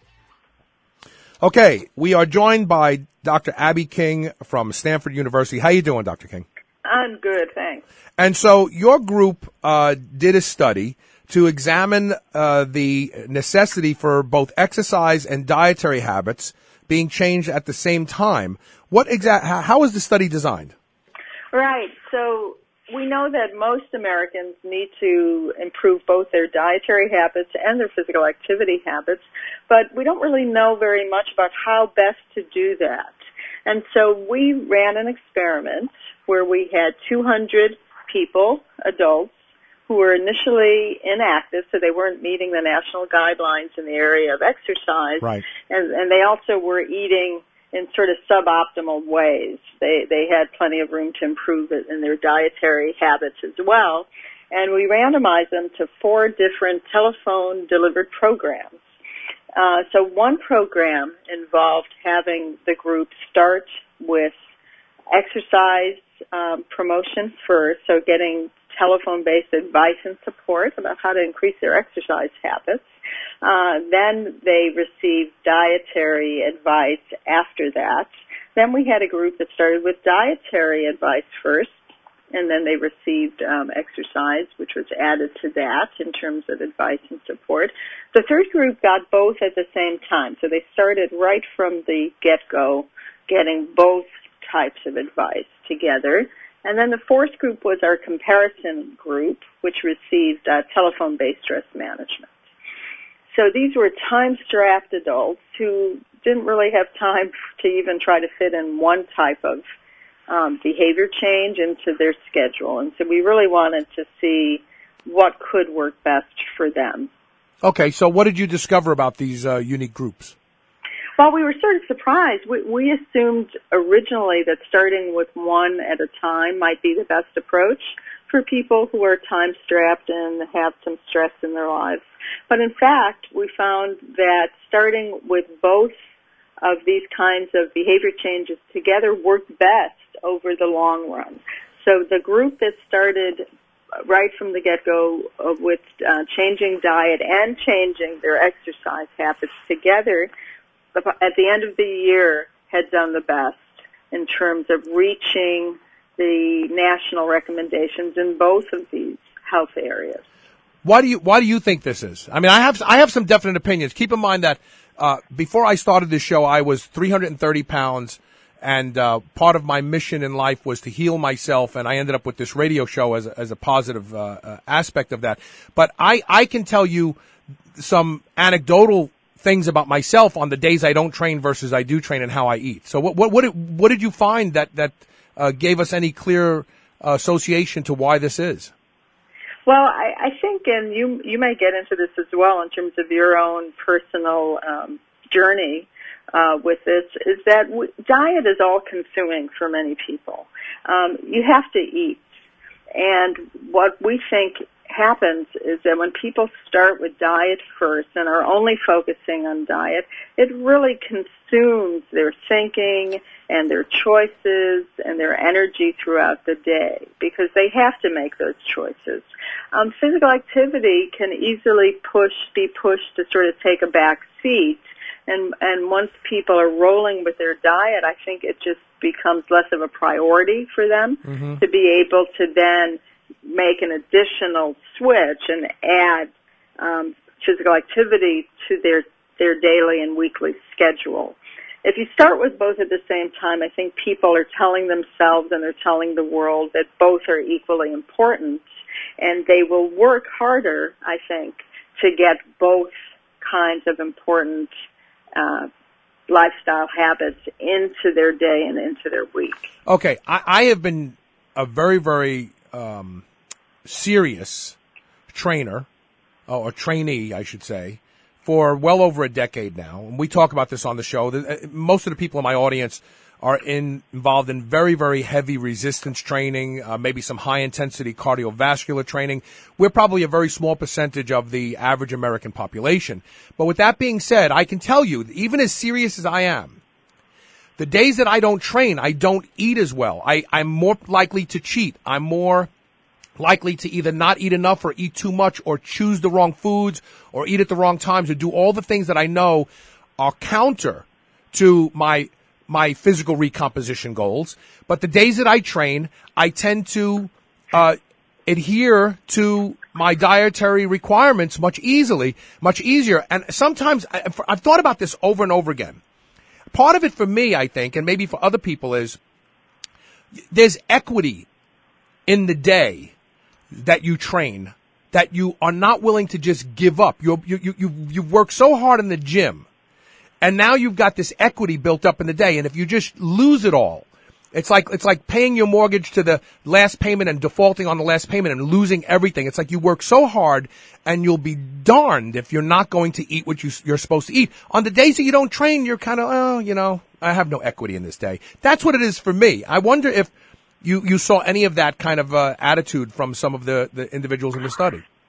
Okay, we are joined by Doctor Abby King from Stanford University. How you doing, Doctor King? I'm good, thanks. And so your group uh, did a study to examine uh, the necessity for both exercise and dietary habits being changed at the same time. What exact? How is the study designed? Right. So we know that most Americans need to improve both their dietary habits and their physical activity habits, but we don't really know very much about how best to do that. And so we ran an experiment where we had two hundred people, adults, who were initially inactive, so they weren't meeting the national guidelines in the area of exercise. Right. And, and they also were eating in sort of suboptimal ways. They they had plenty of room to improve it in their dietary habits as well. And we randomized them to four different telephone-delivered programs. Uh, so one program involved having the group start with exercise um, promotion first, so getting telephone-based advice and support about how to increase their exercise habits. Uh, then they received dietary advice after that. Then we had a group that started with dietary advice first, and then they received um, exercise, which was added to that in terms of advice and support. The third group got both at the same time, so they started right from the get-go getting both types of advice together. And then the fourth group was our comparison group, which received uh, telephone-based stress management. So these were time-strapped adults who didn't really have time to even try to fit in one type of um, behavior change into their schedule. And so we really wanted to see what could work best for them. Okay, so what did you discover about these uh, unique groups? Well, we were sort of surprised. We, we assumed originally that starting with one at a time might be the best approach for people who are time-strapped and have some stress in their lives. But in fact, we found that starting with both of these kinds of behavior changes together worked best over the long run. So the group that started right from the get-go uh, with uh, changing diet and changing their exercise habits together, at the end of the year, had done the best in terms of reaching the national recommendations in both of these health areas. Why do you Why do you think this is? I mean, I have I have some definite opinions. Keep in mind that uh, before I started this show, I was three hundred thirty pounds, and uh, part of my mission in life was to heal myself. And I ended up with this radio show as a, as a positive uh, uh, aspect of that. But I I can tell you some anecdotal things about myself on the days I don't train versus I do train and how I eat. So what what what did, what did you find that that uh, gave us any clear uh, association to why this is? Well, I, I think, and you you may get into this as well in terms of your own personal um, journey uh, with this, is that w- diet is all-consuming for many people. Um, you have to eat, and what we think happens is that when people start with diet first and are only focusing on diet, it really consumes their thinking and their choices and their energy throughout the day because they have to make those choices. Um, physical activity can easily push, be pushed to sort of take a back seat, and and once people are rolling with their diet, I think it just becomes less of a priority for them mm-hmm. to be able to then make an additional switch and add um, physical activity to their their daily and weekly schedule. If you start with both at the same time, I think people are telling themselves and they're telling the world that both are equally important, and they will work harder, I think, to get both kinds of important uh, lifestyle habits into their day and into their week. Okay, I, I have been a very, very um, serious trainer, or trainee, I should say, for well over a decade now. And we talk about this on the show. Most of the people in my audience are in, involved in very, very heavy resistance training, uh, maybe some high-intensity cardiovascular training. We're probably a very small percentage of the average American population. But with that being said, I can tell you, even as serious as I am, the days that I don't train, I don't eat as well. I, I'm more likely to cheat. I'm more likely to either not eat enough or eat too much or choose the wrong foods or eat at the wrong times or do all the things that I know are counter to my my physical recomposition goals. But the days that I train, I tend to uh adhere to my dietary requirements much easily, much easier. And sometimes I, I've thought about this over and over again. Part of it for me, I think, and maybe for other people, is there's equity in the day that you train, that you are not willing to just give up. You you you you've worked so hard in the gym, and now you've got this equity built up in the day. And if you just lose it all, it's like it's like paying your mortgage to the last payment and defaulting on the last payment and losing everything. It's like you work so hard, and you'll be darned if you're not going to eat what you, you're supposed to eat. On the days that you don't train, you're kind of, oh, you know, I have no equity in this day. That's what it is for me. I wonder if You you saw any of that kind of uh, attitude from some of the, the individuals in the study?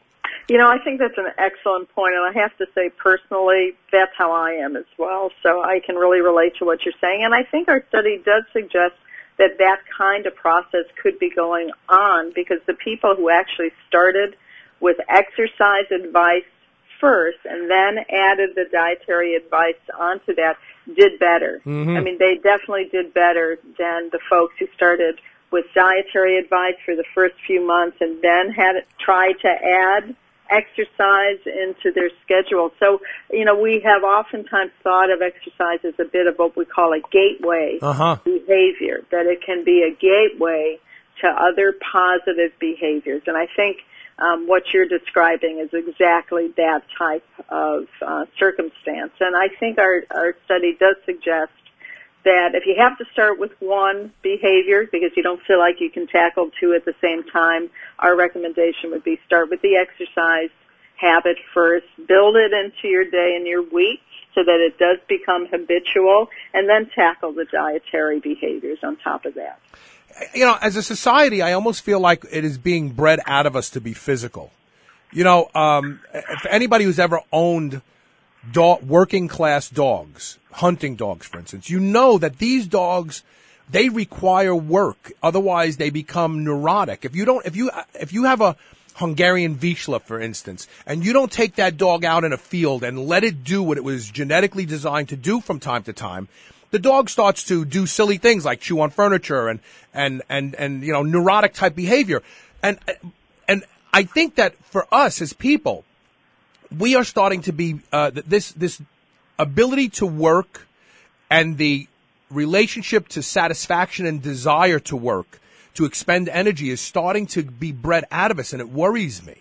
You know, I think that's an excellent point, and I have to say personally, that's how I am as well. So I can really relate to what you're saying, and I think our study does suggest that that kind of process could be going on because the people who actually started with exercise advice first and then added the dietary advice onto that did better. Mm-hmm. I mean, they definitely did better than the folks who started with dietary advice for the first few months and then had tried to add exercise into their schedule. So, you know, we have oftentimes thought of exercise as a bit of what we call a gateway uh-huh. behavior, that it can be a gateway to other positive behaviors. And I think um, what you're describing is exactly that type of uh, circumstance. And I think our, our study does suggest that if you have to start with one behavior because you don't feel like you can tackle two at the same time, our recommendation would be start with the exercise habit first, build it into your day and your week so that it does become habitual, and then tackle the dietary behaviors on top of that. You know, as a society, I almost feel like it is being bred out of us to be physical. You know, um, if anybody who's ever owned dog, working class dogs, hunting dogs, for instance, you know that these dogs, they require work. Otherwise, they become neurotic. If you don't, if you, if you have a Hungarian Vizsla, for instance, and you don't take that dog out in a field and let it do what it was genetically designed to do from time to time, the dog starts to do silly things like chew on furniture and, and, and, and, you know, neurotic type behavior. And, and I think that for us as people, we are starting to be, uh, this, this ability to work and the relationship to satisfaction and desire to work, to expend energy, is starting to be bred out of us, and it worries me.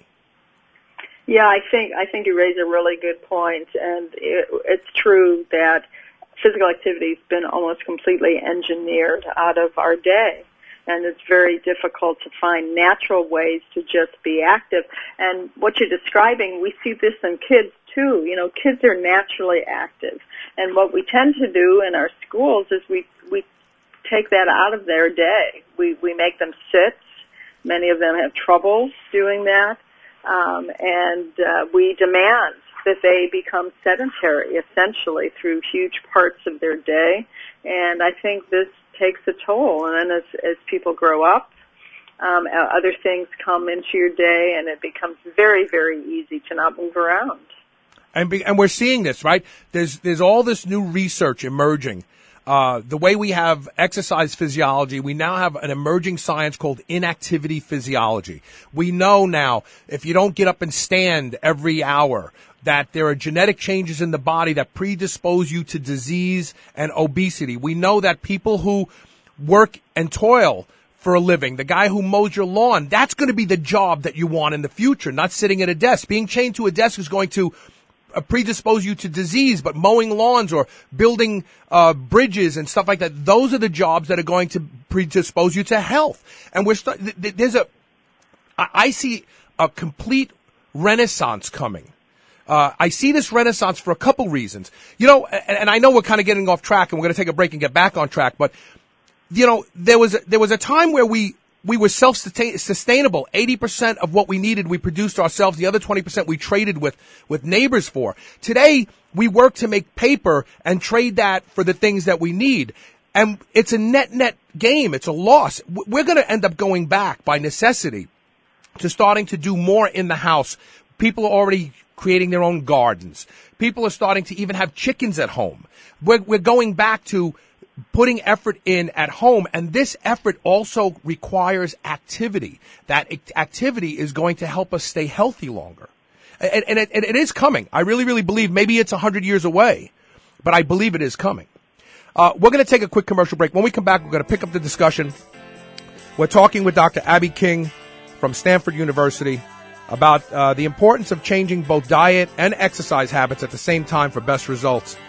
Yeah, I think I think you raise a really good point, and it, it's true that physical activity has been almost completely engineered out of our day, and it's very difficult to find natural ways to just be active. And what you're describing, we see this in kids too. You know, kids are naturally active, and what we tend to do in our schools is we we take that out of their day. We we make them sit. Many of them have trouble doing that, um, and uh, we demand that they become sedentary, essentially, through huge parts of their day. And I think this takes a toll. And then as, as people grow up, um, other things come into your day, and it becomes very, very easy to not move around. And, be, and we're seeing this, right? There's there's all this new research emerging. Uh, the way we have exercise physiology, we now have an emerging science called inactivity physiology. We know now if you don't get up and stand every hour, that there are genetic changes in the body that predispose you to disease and obesity. We know that people who work and toil for a living, the guy who mows your lawn, that's going to be the job that you want in the future, not sitting at a desk. Being chained to a desk is going to uh, predispose you to disease, but mowing lawns or building uh, bridges and stuff like that, those are the jobs that are going to predispose you to health. And we're st- th- th- there's a, I-, I see a complete renaissance coming. Uh, I see this renaissance for a couple reasons. You know, and, and I know we're kind of getting off track, and we're going to take a break and get back on track, but, you know, there was, a, there was a time where we, we were self-sustainable. eighty percent of what we needed, we produced ourselves. The other twenty percent we traded with, with neighbors for. Today, we work to make paper and trade that for the things that we need. And it's a net-net game. It's a loss. We're going to end up going back by necessity to starting to do more in the house. People are already creating their own gardens. People are starting to even have chickens at home. We're, we're going back to putting effort in at home, and this effort also requires activity. That activity is going to help us stay healthy longer. And, and, it, and it is coming. I really, really believe maybe it's one hundred years away, but I believe it is coming. Uh, we're going to take a quick commercial break. When we come back, we're going to pick up the discussion. We're talking with Doctor Abby King from Stanford University about uh, the importance of changing both diet and exercise habits at the same time for best results.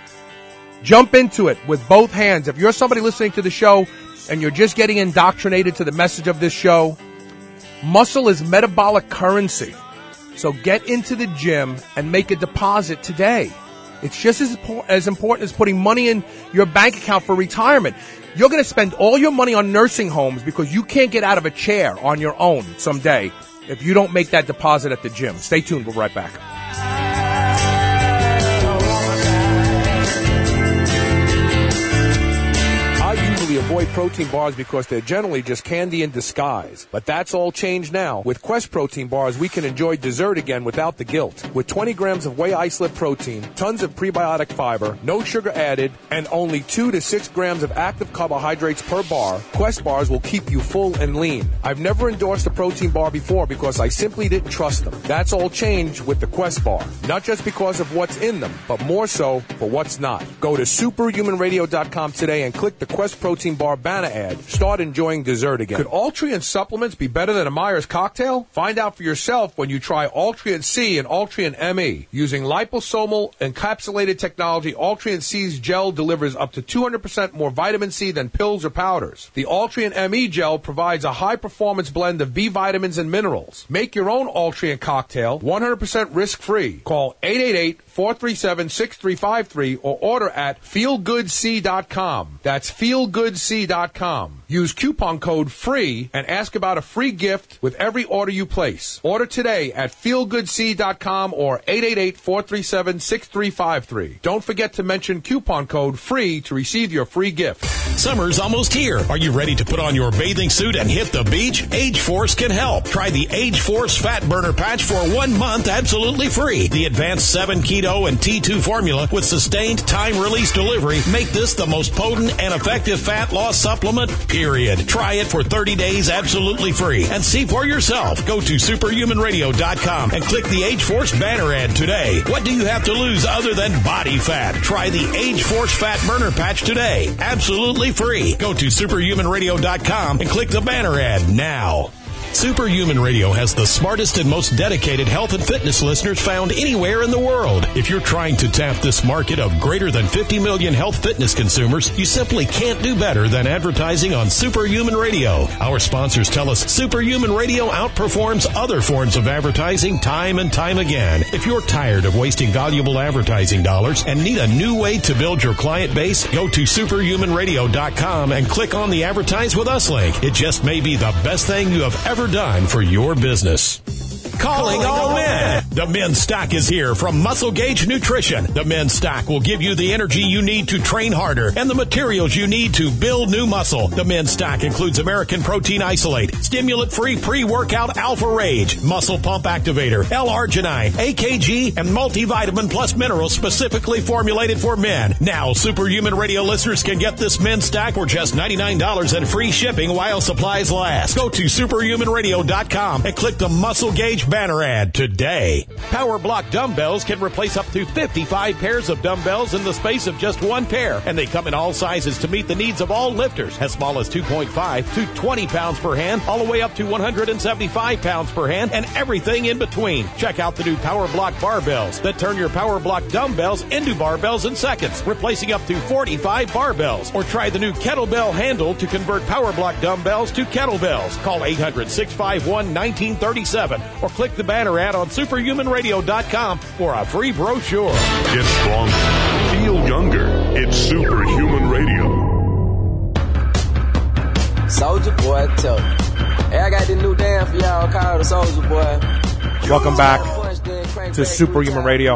Jump into it with both hands. If you're somebody listening to the show and you're just getting indoctrinated to the message of this show, muscle is metabolic currency. So get into the gym and make a deposit today. It's just as, as important as putting money in your bank account for retirement. You're going to spend all your money on nursing homes because you can't get out of a chair on your own someday. if you don't make that deposit at the gym. Stay tuned. We'll be right back. Avoid protein bars because they're generally just candy in disguise. But that's all changed now. With Quest protein bars, we can enjoy dessert again without the guilt. With twenty grams of whey isolate protein, tons of prebiotic fiber, no sugar added, and only two to six grams of active carbohydrates per bar, Quest bars will keep you full and lean. I've never endorsed a protein bar before because I simply didn't trust them. That's all changed with the Quest bar. Not just because of what's in them, but more so for what's not. Go to superhuman radio dot com today and click the Quest protein bar banner ad. Start enjoying dessert again. Could Altria supplements be better than a Myers cocktail? Find out for yourself when you try Altria C and Altria M E. Using liposomal encapsulated technology, Altria C's gel delivers up to two hundred percent more vitamin C than pills or powders. The Altria M E gel provides a high-performance blend of B vitamins and minerals. Make your own Altria cocktail one hundred percent risk-free. Call eight eight eight, four three seven, six three five three or order at feel good c dot com. That's feel good c dot com. Use coupon code FREE and ask about a free gift with every order you place. Order today at feel good c dot com or eight eight eight, four three seven, six three five three. Don't forget to mention coupon code FREE to receive your free gift. Summer's almost here. Are you ready to put on your bathing suit and hit the beach? Age Force can help. Try the Age Force Fat Burner Patch for one month absolutely free. The advanced seven keto and T two formula with sustained time-release delivery make this the most potent and effective fat loss supplement, period. Try it for thirty days absolutely free and see for yourself. Go to superhuman radio dot com and click the Age Force banner ad today. What do you have to lose other than body fat? Try the Age Force Fat Burner Patch today. Absolutely free. Go to superhuman radio dot com and click the banner ad now. Superhuman Radio has the smartest and most dedicated health and fitness listeners found anywhere in the world. If you're trying to tap this market of greater than fifty million health fitness consumers, you simply can't do better than advertising on Superhuman Radio. Our sponsors tell us Superhuman Radio outperforms other forms of advertising time and time again. If you're tired of wasting valuable advertising dollars and need a new way to build your client base, go to superhuman radio dot com and click on the Advertise with Us link. It just may be the best thing you have ever done for your business. Calling all men. The men's stock is here from Muscle Gauge Nutrition. The men's stock will give you the energy you need to train harder and the materials you need to build new muscle. The men's stock includes American Protein Isolate, stimulant-free pre-workout Alpha Rage, Muscle Pump Activator, L-Arginine, A K G, and multivitamin plus minerals specifically formulated for men. Now, Superhuman Radio listeners can get this men's stock for just ninety-nine dollars and free shipping while supplies last. Go to superhuman radio dot com and click the Muscle Gauge banner ad today. Power Block dumbbells can replace up to fifty-five pairs of dumbbells in the space of just one pair, and they come in all sizes to meet the needs of all lifters, as small as two point five to twenty pounds per hand, all the way up to one hundred seventy-five pounds per hand, and everything in between. Check out the new Power Block barbells that turn your Power Block dumbbells into barbells in seconds, replacing up to forty-five barbells. Or try the new kettlebell handle to convert Power Block dumbbells to kettlebells. Call eight hundred, six five one, one nine three seven or click the banner ad on superhuman radio dot com for a free brochure. Get stronger. Feel younger. It's Superhuman Radio. Soldier Boy, tell me. Hey, I got this new dance for y'all called the Soldier Boy. Welcome back to Superhuman Radio.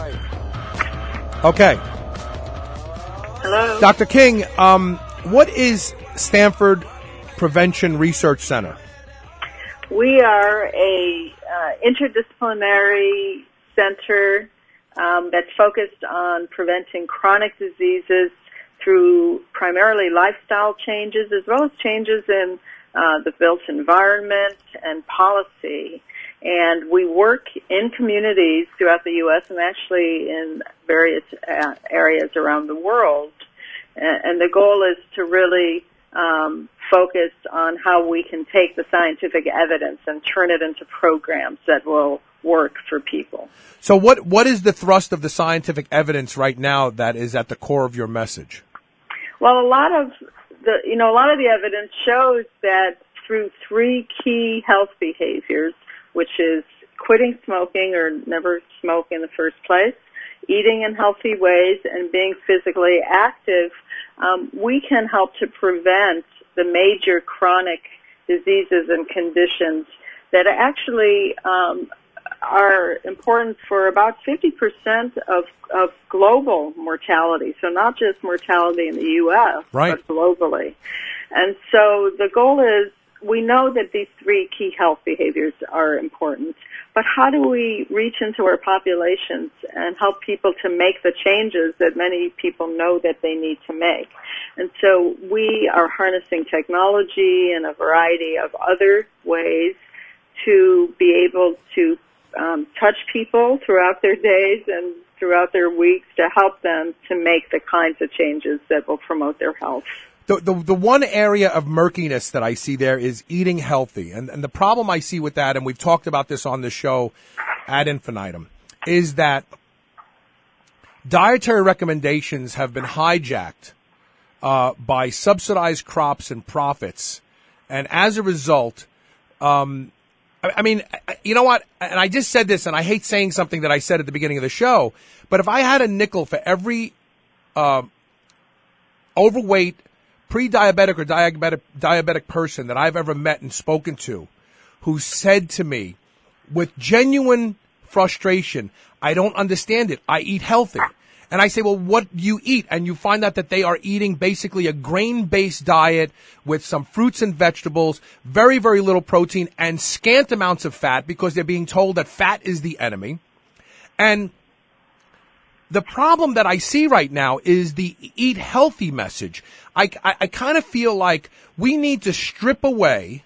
Okay. Hello. Doctor King, um, what is Stanford Prevention Research Center? We are a uh, interdisciplinary center um, that's focused on preventing chronic diseases through primarily lifestyle changes as well as changes in uh, the built environment and policy. And we work in communities throughout the U S and actually in various uh, areas around the world. And, and the goal is to really um, focus on how we can take the scientific evidence and turn it into programs that will work for people. So what what is the thrust of the scientific evidence right now that is at the core of your message? Well, a lot of the, you know, a lot of the evidence shows that through three key health behaviors, which is quitting smoking or never smoke in the first place, eating in healthy ways, and being physically active, um, we can help to prevent the major chronic diseases and conditions that actually um, are important for about fifty percent of, of global mortality. So not just mortality in the U S, right, but globally. And so the goal is, we know that these three key health behaviors are important, but how do we reach into our populations and help people to make the changes that many people know that they need to make? And so we are harnessing technology and a variety of other ways to be able to um, touch people throughout their days and throughout their weeks to help them to make the kinds of changes that will promote their health. The, the the one area of murkiness that I see there is eating healthy. And, and the problem I see with that, and we've talked about this on the show ad infinitum, is that dietary recommendations have been hijacked uh, by subsidized crops and profits. And as a result, um, I, I mean, you know what? And I just said this, and I hate saying something that I said at the beginning of the show, but if I had a nickel for every uh, overweight pre-diabetic or diabetic, diabetic person that I've ever met and spoken to who said to me with genuine frustration, I don't understand it. I eat healthy. And I say, well, what do you eat? And you find out that they are eating basically a grain-based diet with some fruits and vegetables, very, very little protein, and scant amounts of fat because they're being told that fat is the enemy. And the problem that I see right now is the eat healthy message. I, I, I kind of feel like we need to strip away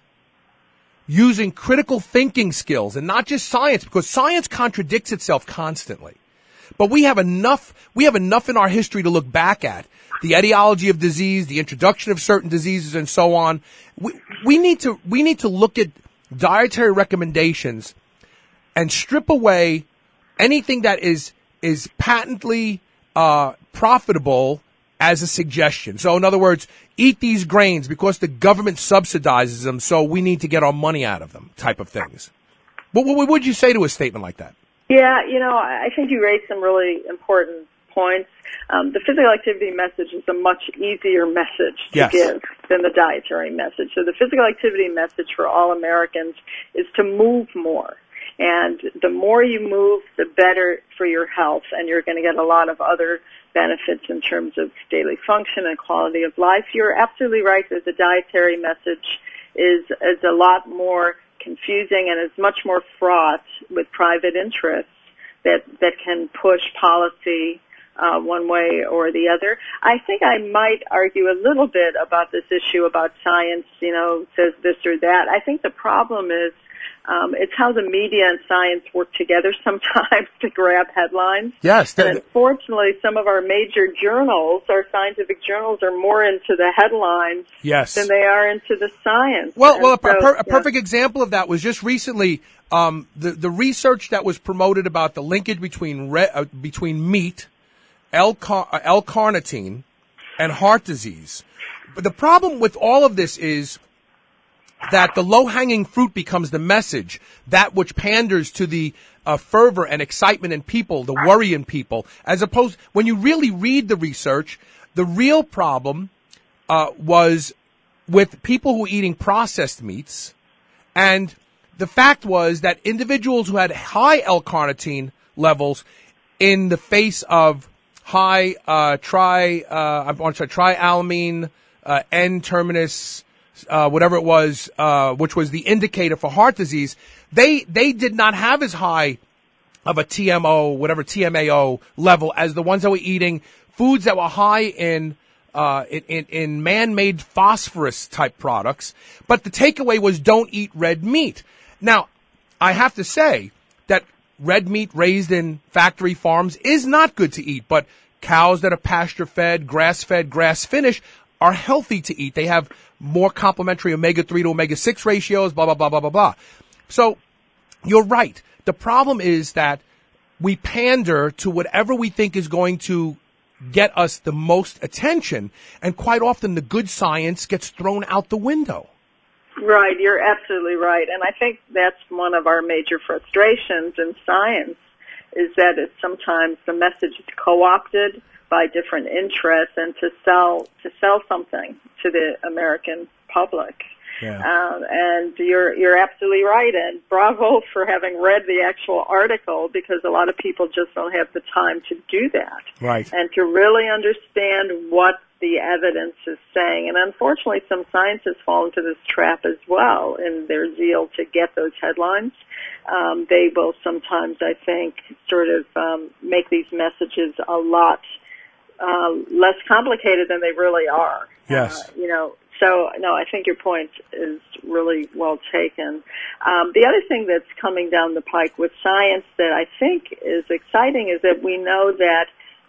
using critical thinking skills and not just science, because science contradicts itself constantly. But we have enough, we have enough in our history to look back at. The etiology of disease, the introduction of certain diseases and so on. We, we need to, we need to look at dietary recommendations and strip away anything that is is patently uh profitable as a suggestion. So in other words, eat these grains because the government subsidizes them, so we need to get our money out of them type of things. What, what would you say to a statement like that? Yeah, you know, I think you raised some really important points. Um, the physical activity message is a much easier message to yes. give than the dietary message. So the physical activity message for all Americans is to move more. And the more you move, the better for your health, and you're going to get a lot of other benefits in terms of daily function and quality of life. You're absolutely right that the dietary message is, is a lot more confusing and is much more fraught with private interests that, that can push policy uh, one way or the other. I think I might argue a little bit about this issue about science, you know, says this or that. I think the problem is Um, it's how the media and science work together sometimes to grab headlines. Yes. That, and unfortunately, some of our major journals, our scientific journals, are more into the headlines yes. than they are into the science. Well, and well, a, so, per, a yeah. perfect example of that was just recently um, the the research that was promoted about the linkage between re, uh, between meat, L-car, uh, L-carnitine, and heart disease. But the problem with all of this is that the low-hanging fruit becomes the message, that which panders to the uh, fervor and excitement in people, the worry in people, as opposed, when you really read the research, the real problem uh, was with people who were eating processed meats, and the fact was that individuals who had high L-carnitine levels in the face of high uh, tri, uh, I'm sorry, trialamine, uh, N-terminus, Uh, whatever it was, uh, which was the indicator for heart disease, they, they did not have as high of a T M O, whatever T M A O level as the ones that were eating foods that were high in, uh, in, in, in man-made phosphorus type products. But the takeaway was don't eat red meat. Now, I have to say that red meat raised in factory farms is not good to eat, but cows that are pasture-fed, grass-fed, grass-finished are healthy to eat. They have more complementary omega three to omega six ratios, blah, blah, blah, blah, blah, blah. So you're right. The problem is that we pander to whatever we think is going to get us the most attention, and quite often the good science gets thrown out the window. Right, you're absolutely right. And I think that's one of our major frustrations in science, is that it's sometimes the message is co-opted by different interests and to sell to sell something to the American public. Yeah. Um, and you're you're absolutely right. And bravo for having read the actual article, because a lot of people just don't have the time to do that. Right. And to really understand what the evidence is saying. And unfortunately, some scientists fall into this trap as well in their zeal to get those headlines. Um, they will sometimes, I think, sort of um, make these messages a lot uh, less complicated than they really are. Yes. Uh, you know, so, no, I think your point is really well taken. Um, the other thing that's coming down the pike with science that I think is exciting is that we know that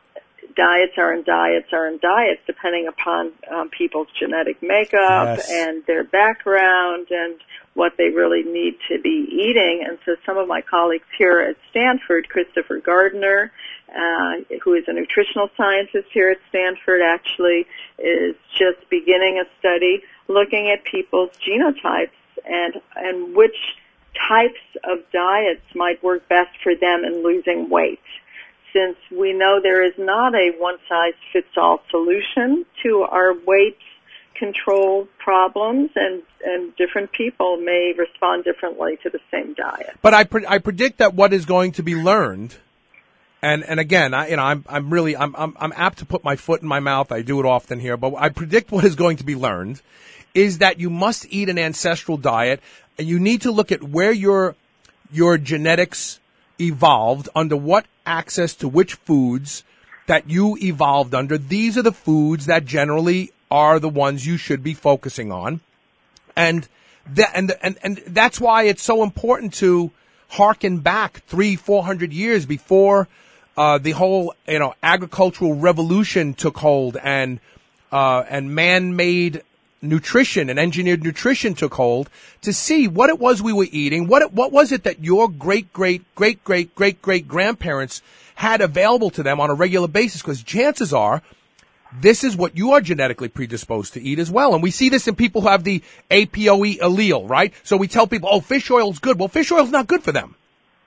diets are in diets are in diets depending upon um, people's genetic makeup Yes. and their background and what they really need to be eating. And so some of my colleagues here at Stanford, Christopher Gardner, uh, who is a nutritional scientist here at Stanford, actually is just beginning a study looking at people's genotypes and, and which types of diets might work best for them in losing weight. Since we know there is not a one-size-fits-all solution to our weight control problems, and, and different people may respond differently to the same diet. But I pre- I predict that what is going to be learned, and and again, I you know I'm I'm really I'm I'm I'm apt to put my foot in my mouth. I do it often here, but I predict what is going to be learned is that you must eat an ancestral diet, and you need to look at where your your genetics evolved, under what access to which foods that you evolved under. These are the foods that generally are the ones you should be focusing on. And that, and, and, and that's why it's so important to harken back three, four hundred years before, uh, the whole, you know, agricultural revolution took hold and, uh, and man-made nutrition and engineered nutrition took hold, to see what it was we were eating, what it, what was it that your great, great, great, great, great, great grandparents had available to them on a regular basis, because chances are this is what you are genetically predisposed to eat as well. And we see this in people who have the A P O E allele, right? So we tell people, oh, fish oil's good. Well, fish oil's not good for them.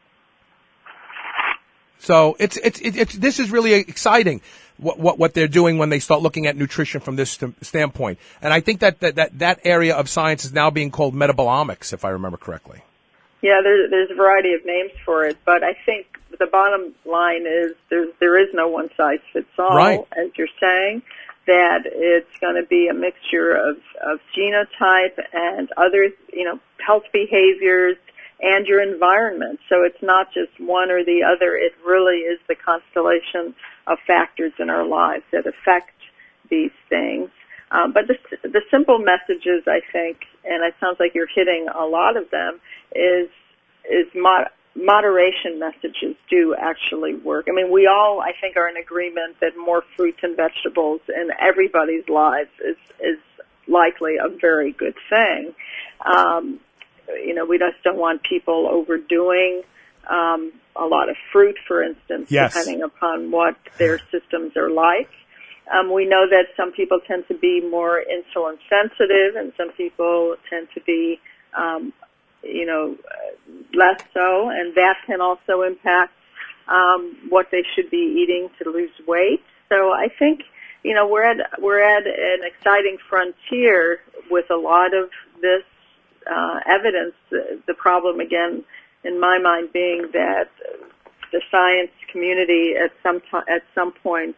So it's, it's, it's, it's this is really exciting. What, what, what they're doing when they start looking at nutrition from this st- standpoint. And I think that, that, that, that area of science is now being called metabolomics, if I remember correctly. Yeah, there, there's a variety of names for it, but I think the bottom line is there, there is no one-size-fits-all, right, as you're saying, that it's going to be a mixture of, of genotype and other, you know, health behaviors and your environment. So it's not just one or the other. It really is the constellation of factors in our lives that affect these things. Um, but the, the simple messages, I think, and it sounds like you're hitting a lot of them, is is mod- moderation messages do actually work. I mean, we all, I think, are in agreement that more fruits and vegetables in everybody's lives is is likely a very good thing. Um, you know, we just don't want people overdoing um, a lot of fruit, for instance, yes, depending upon what their systems are like. Um, we know that some people tend to be more insulin sensitive, and some people tend to be, um, you know, less so, and that can also impact um, what they should be eating to lose weight. So I think, you know, we're at we're at an exciting frontier with a lot of this uh, evidence. The, the problem, again, in my mind, being that the science community at some t- at some points,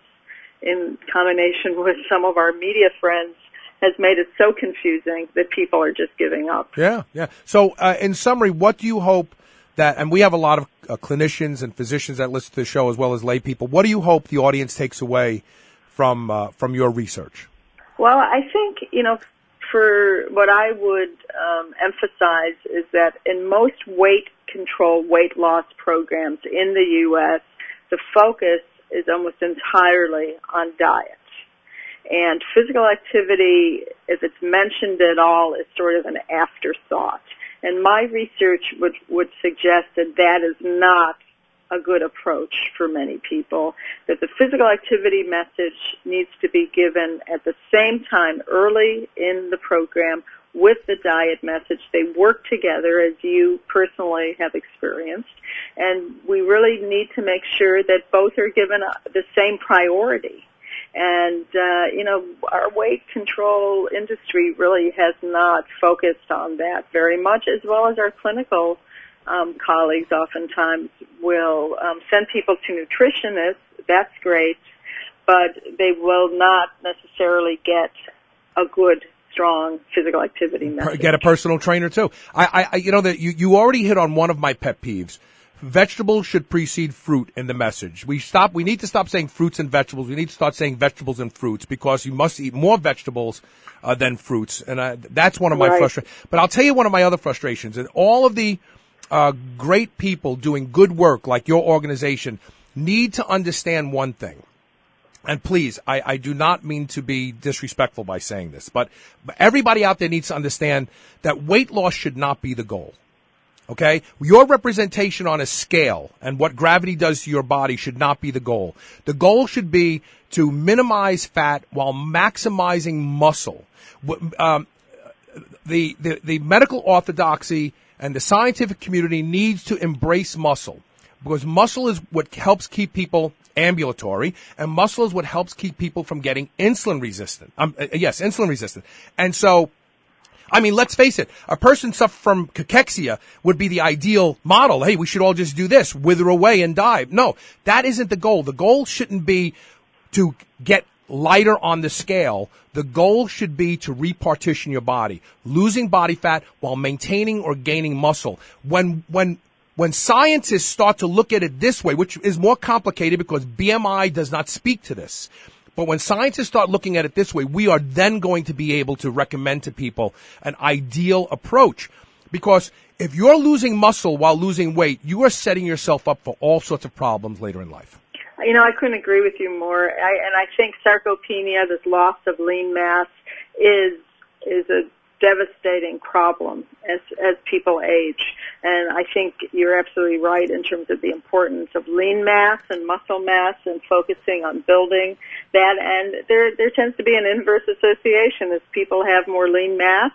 in combination with some of our media friends, has made it so confusing that people are just giving up. Yeah, yeah. So, uh, in summary, what do you hope that, and we have a lot of uh, clinicians and physicians that listen to the show as well as lay people, what do you hope the audience takes away from uh, from your research? Well, I think, you know, for what I would um, emphasize is that in most weight control, weight loss programs in the U S, the focus is almost entirely on diet. And physical activity, if it's mentioned at all, is sort of an afterthought. And my research would, would suggest that that is not a good approach for many people, that the physical activity message needs to be given at the same time early in the program with the diet message. They work together, as you personally have experienced, and we really need to make sure that both are given the same priority. And, uh, you know, our weight control industry really has not focused on that very much, as well as our clinical um, colleagues oftentimes will um, send people to nutritionists. That's great, but they will not necessarily get a good, strong physical activity message. Get a personal trainer, too. I, I, you know, that you, you already hit on one of my pet peeves. Vegetables should precede fruit in the message. We stop. We need to stop saying fruits and vegetables. We need to start saying vegetables and fruits, because you must eat more vegetables uh, than fruits, and I, that's one of my right. frustrations. But I'll tell you one of my other frustrations. And all of the uh, great people doing good work, like your organization, need to understand one thing. And please, I, I do not mean to be disrespectful by saying this, but everybody out there needs to understand that weight loss should not be the goal. Okay? Your representation on a scale and what gravity does to your body should not be the goal. The goal should be to minimize fat while maximizing muscle. Um, the, the, the medical orthodoxy and the scientific community needs to embrace muscle, because muscle is what helps keep people ambulatory, and muscle is what helps keep people from getting insulin resistant. Um, uh, yes, insulin resistant. And so, I mean, let's face it, a person suffering from cachexia would be the ideal model. Hey, we should all just do this, wither away and die. No, that isn't the goal. The goal shouldn't be to get lighter on the scale. The goal should be to repartition your body, losing body fat while maintaining or gaining muscle. When, when, when scientists start to look at it this way, which is more complicated because B M I does not speak to this, but when scientists start looking at it this way, we are then going to be able to recommend to people an ideal approach. Because if you're losing muscle while losing weight, you are setting yourself up for all sorts of problems later in life. You know, I couldn't agree with you more. I, and I think sarcopenia, this loss of lean mass, is is a devastating problem as as people age. And I think you're absolutely right in terms of the importance of lean mass and muscle mass and focusing on building that. And there there tends to be an inverse association as people have more lean mass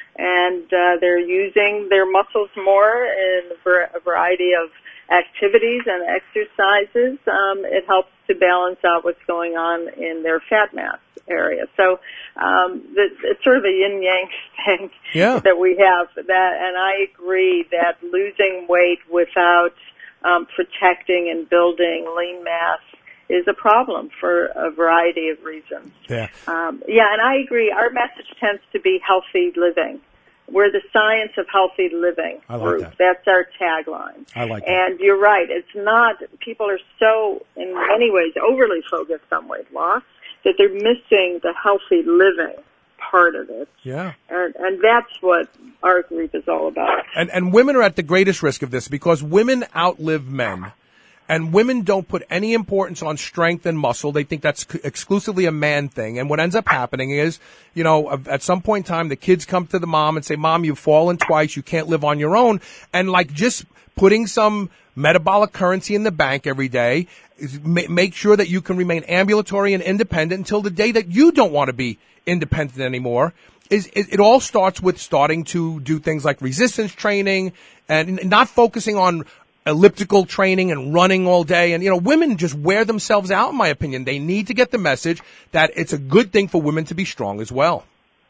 and uh, they're using their muscles more in a variety of activities and exercises. Um, it helps to balance out what's going on in their fat mass area. So um, the, it's sort of a yin-yang thing yeah. that we have. That, and I agree that losing weight without um, protecting and building lean mass is a problem for a variety of reasons. Yeah. Um, yeah, and I agree. Our message tends to be healthy living. We're the science of healthy living I like group. that. That's our tagline. I like that. And you're right. It's not, people are so, in many ways, overly focused on weight loss that they're missing the healthy living part of it. Yeah. And, and that's what our group is all about. And, and women are at the greatest risk of this because women outlive men. And women don't put any importance on strength and muscle. They think that's exclusively a man thing. And what ends up happening is, you know, at some point in time, the kids come to the mom and say, Mom, you've fallen twice. You can't live on your own. And like just putting some metabolic currency in the bank every day, is make sure that you can remain ambulatory and independent until the day that you don't want to be independent anymore. Is it, it all starts with starting to do things like resistance training and not focusing on elliptical training and running all day. And, you know, women just wear themselves out, in my opinion. They need to get the message that it's a good thing for women to be strong as well.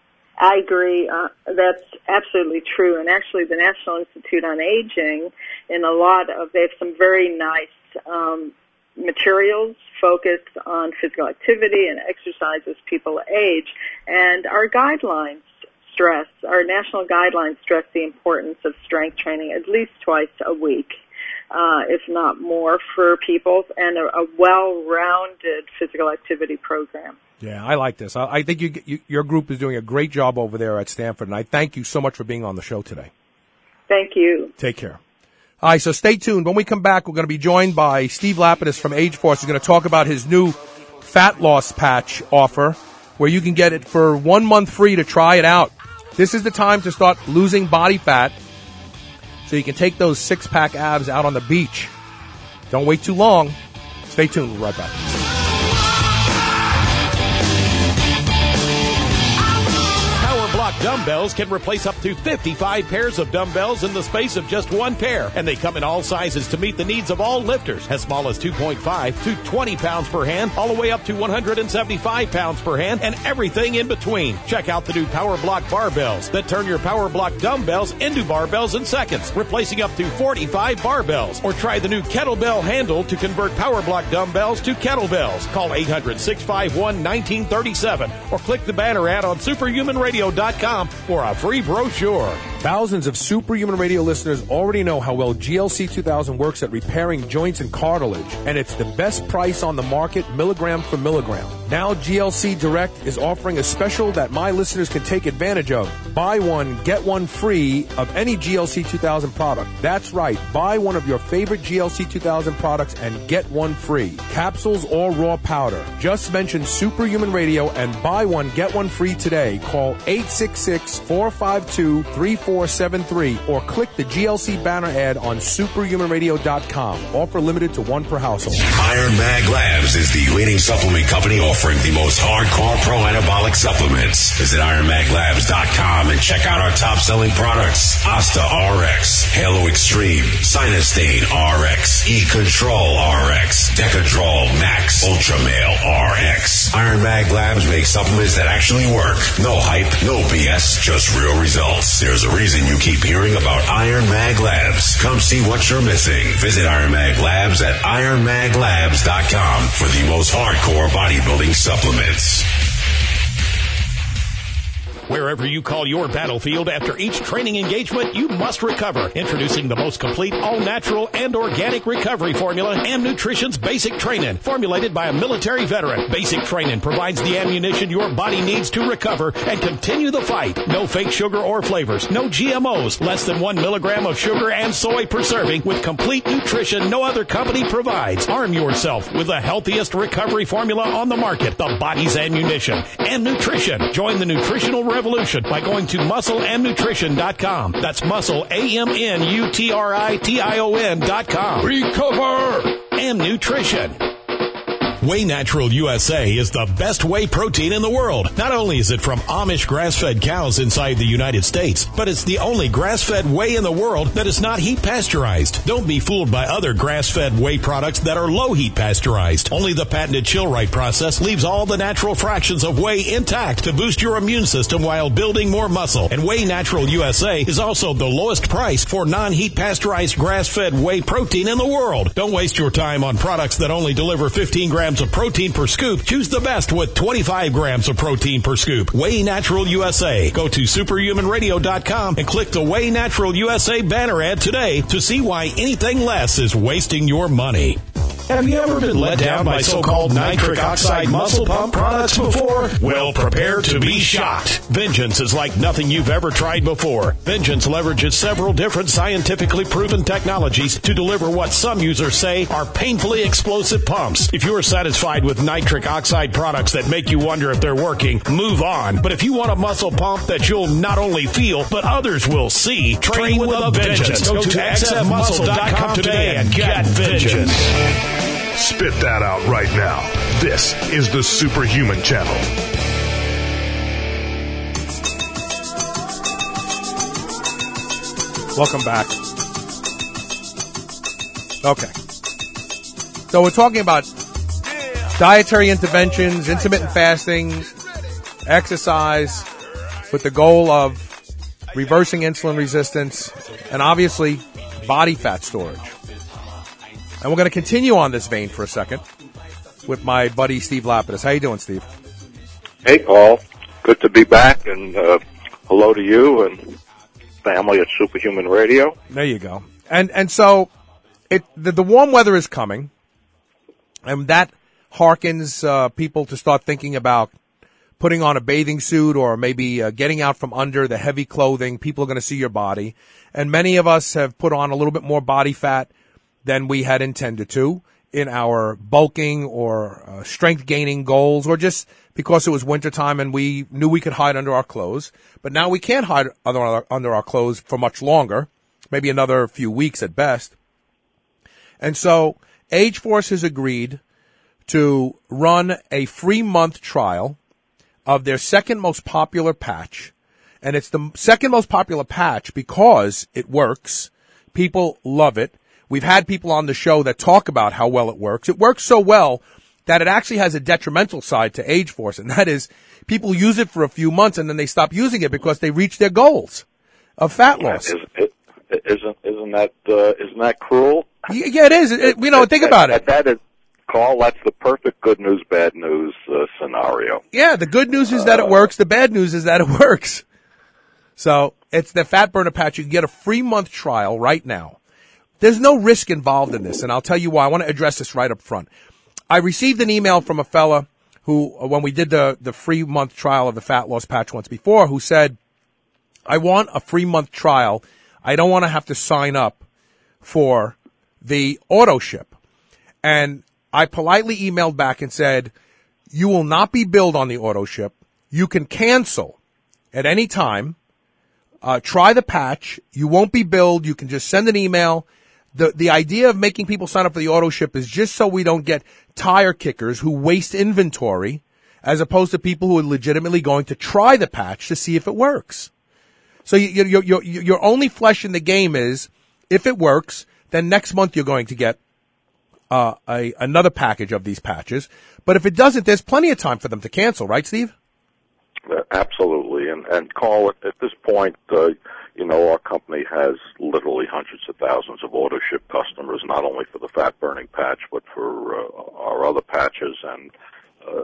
I agree. Uh, that's absolutely true. And actually, the National Institute on Aging, in a lot of, they have some very nice um, materials focused on physical activity and exercise as people age. And our guidelines stress, our national guidelines stress the importance of strength training at least twice a week. Uh, if not more, for people, and a, a well-rounded physical activity program. Yeah, I like this. I, I think you, you, your group is doing a great job over there at Stanford, and I thank you so much for being on the show today. Thank you. Take care. All right, so stay tuned. When we come back, we're going to be joined by Steve Lapidus from Age Force. He's going to talk about his new fat loss patch offer, where you can get it for one month free to try it out. This is the time to start losing body fat, so you can take those six-pack abs out on the beach. Don't wait too long. Stay tuned. We'll be right back. Power Block Dumbbells can replace up to fifty-five pairs of dumbbells in the space of just one pair, and they come in all sizes to meet the needs of all lifters, as small as two point five to twenty pounds per hand, all the way up to one hundred seventy-five pounds per hand, and everything in between. Check out the new Power Block barbells that turn your Power Block dumbbells into barbells in seconds, replacing up to forty-five barbells. Or try the new kettlebell handle to convert Power Block dumbbells to kettlebells. Call eight hundred, six five one, one nine three seven or click the banner ad on superhuman radio dot com for a free brochure. Thousands of Superhuman Radio listeners already know how well G L C two thousand works at repairing joints and cartilage, and it's the best price on the market, milligram for milligram. Now G L C Direct is offering a special that my listeners can take advantage of. Buy one, get one free of any G L C two thousand product. That's right, buy one of your favorite G L C two thousand products and get one free. Capsules or raw powder. Just mention Superhuman Radio and buy one, get one free today. Call eight six six, four five two, three four seven three or click the G L C banner ad on superhuman radio dot com. Offer limited to one per household. Iron Mag Labs is the leading supplement company offering the most hardcore pro-anabolic supplements. Visit iron mag labs dot com and check out our top-selling products. Asta R X, Halo Extreme, Sinustane R X, E-Control R X, Decadrol Max, Ultramale R X. Iron Mag Labs makes supplements that actually work. No hype, no B S, just real results. There's a reason you keep hearing about Iron Mag Labs. Come see what you're missing. Visit Iron Mag Labs at iron mag labs dot com for the most hardcore bodybuilding supplements. Wherever you call your battlefield, after each training engagement, you must recover. Introducing the most complete, all-natural, and organic recovery formula, Am Nutrition's Basic Trainin', formulated by a military veteran. Basic Trainin' provides the ammunition your body needs to recover and continue the fight. No fake sugar or flavors, no G M Os, less than one milligram of sugar and soy per serving, with complete nutrition no other company provides. Arm yourself with the healthiest recovery formula on the market, the body's ammunition. Am Nutrition. Join the nutritional revolution by going to muscle and nutrition dot com. That's muscle, A M N U T R I T I O N dot com. Recover! Am Nutrition. Whey Natural U S A is the best whey protein in the world. Not only is it from Amish grass-fed cows inside the United States, but it's the only grass-fed whey in the world that is not heat pasteurized. Don't be fooled by other grass-fed whey products that are low heat pasteurized. Only the patented Chill-Right process leaves all the natural fractions of whey intact to boost your immune system while building more muscle. And Whey Natural U S A is also the lowest price for non-heat pasteurized grass-fed whey protein in the world. Don't waste your time on products that only deliver fifteen grams of protein per scoop. Choose the best with twenty-five grams of protein per scoop. Whey Natural U S A. Go to superhuman radio dot com and click the Whey Natural U S A banner ad today to see why anything less is wasting your money. Have you ever been let down by so-called nitric oxide muscle pump products before? Well, prepare to be shocked. Vengeance is like nothing you've ever tried before. Vengeance leverages several different scientifically proven technologies to deliver what some users say are painfully explosive pumps. If you're satisfied with nitric oxide products that make you wonder if they're working, move on. But if you want a muscle pump that you'll not only feel, but others will see, train, train with, with a vengeance. Go to x f muscle dot com today and get vengeance. Spit that out right now. This is the Superhuman Channel. Welcome back. Okay. So we're talking about dietary interventions, intermittent fasting, exercise, with the goal of reversing insulin resistance, and obviously body fat storage. And we're going to continue on this vein for a second with my buddy Steve Lapidus. How you doing, Steve? Hey, Paul. Good to be back, and uh, hello to you and family at Superhuman Radio. There you go. And and so it the, the warm weather is coming, and that harkens uh, people to start thinking about putting on a bathing suit or maybe uh, getting out from under the heavy clothing. People are going to see your body. And many of us have put on a little bit more body fat than we had intended to in our bulking or uh, strength gaining goals, or just because it was wintertime and we knew we could hide under our clothes. But now we can't hide under our, under our clothes for much longer, maybe another few weeks at best. And so Age Force has agreed to run a free month trial of their second most popular patch. and it's the second most popular patch because it works. People love it. We've had people on the show that talk about how well it works. It works so well that it actually has a detrimental side to Age Force, and that is people use it for a few months and then they stop using it because they reach their goals of fat loss. Is, it, isn't isn't that uh, isn't that cruel? Yeah, it is. It, it, you know, think about it. That is, Carl, that's the perfect good news, bad news uh, scenario. Yeah, the good news is that it works. The bad news is that it works. So it's the Fat Burner Patch. You can get a free month trial right now. There's no risk involved in this, and I'll tell you why. I want to address this right up front. I received an email from a fella who, when we did the, the free month trial of the Fat Loss Patch once before, who said, I want a free month trial. I don't want to have to sign up for the auto ship. And I politely emailed back and said, you will not be billed on the auto ship. You can cancel at any time. Uh, try the patch. You won't be billed. You can just send an email. The, the idea of making people sign up for the auto ship is just so we don't get tire kickers who waste inventory as opposed to people who are legitimately going to try the patch to see if it works. So you, you, you, you, your only flesh in the game is if it works, then next month you're going to get uh, a, another package of these patches. But if it doesn't, there's plenty of time for them to cancel, right, Steve? Uh, absolutely. And, and Carl, at, at this point, uh, you know, our company has literally hundreds of thousands of auto ship customers, not only for the fat burning patch, but for uh, our other patches. And uh,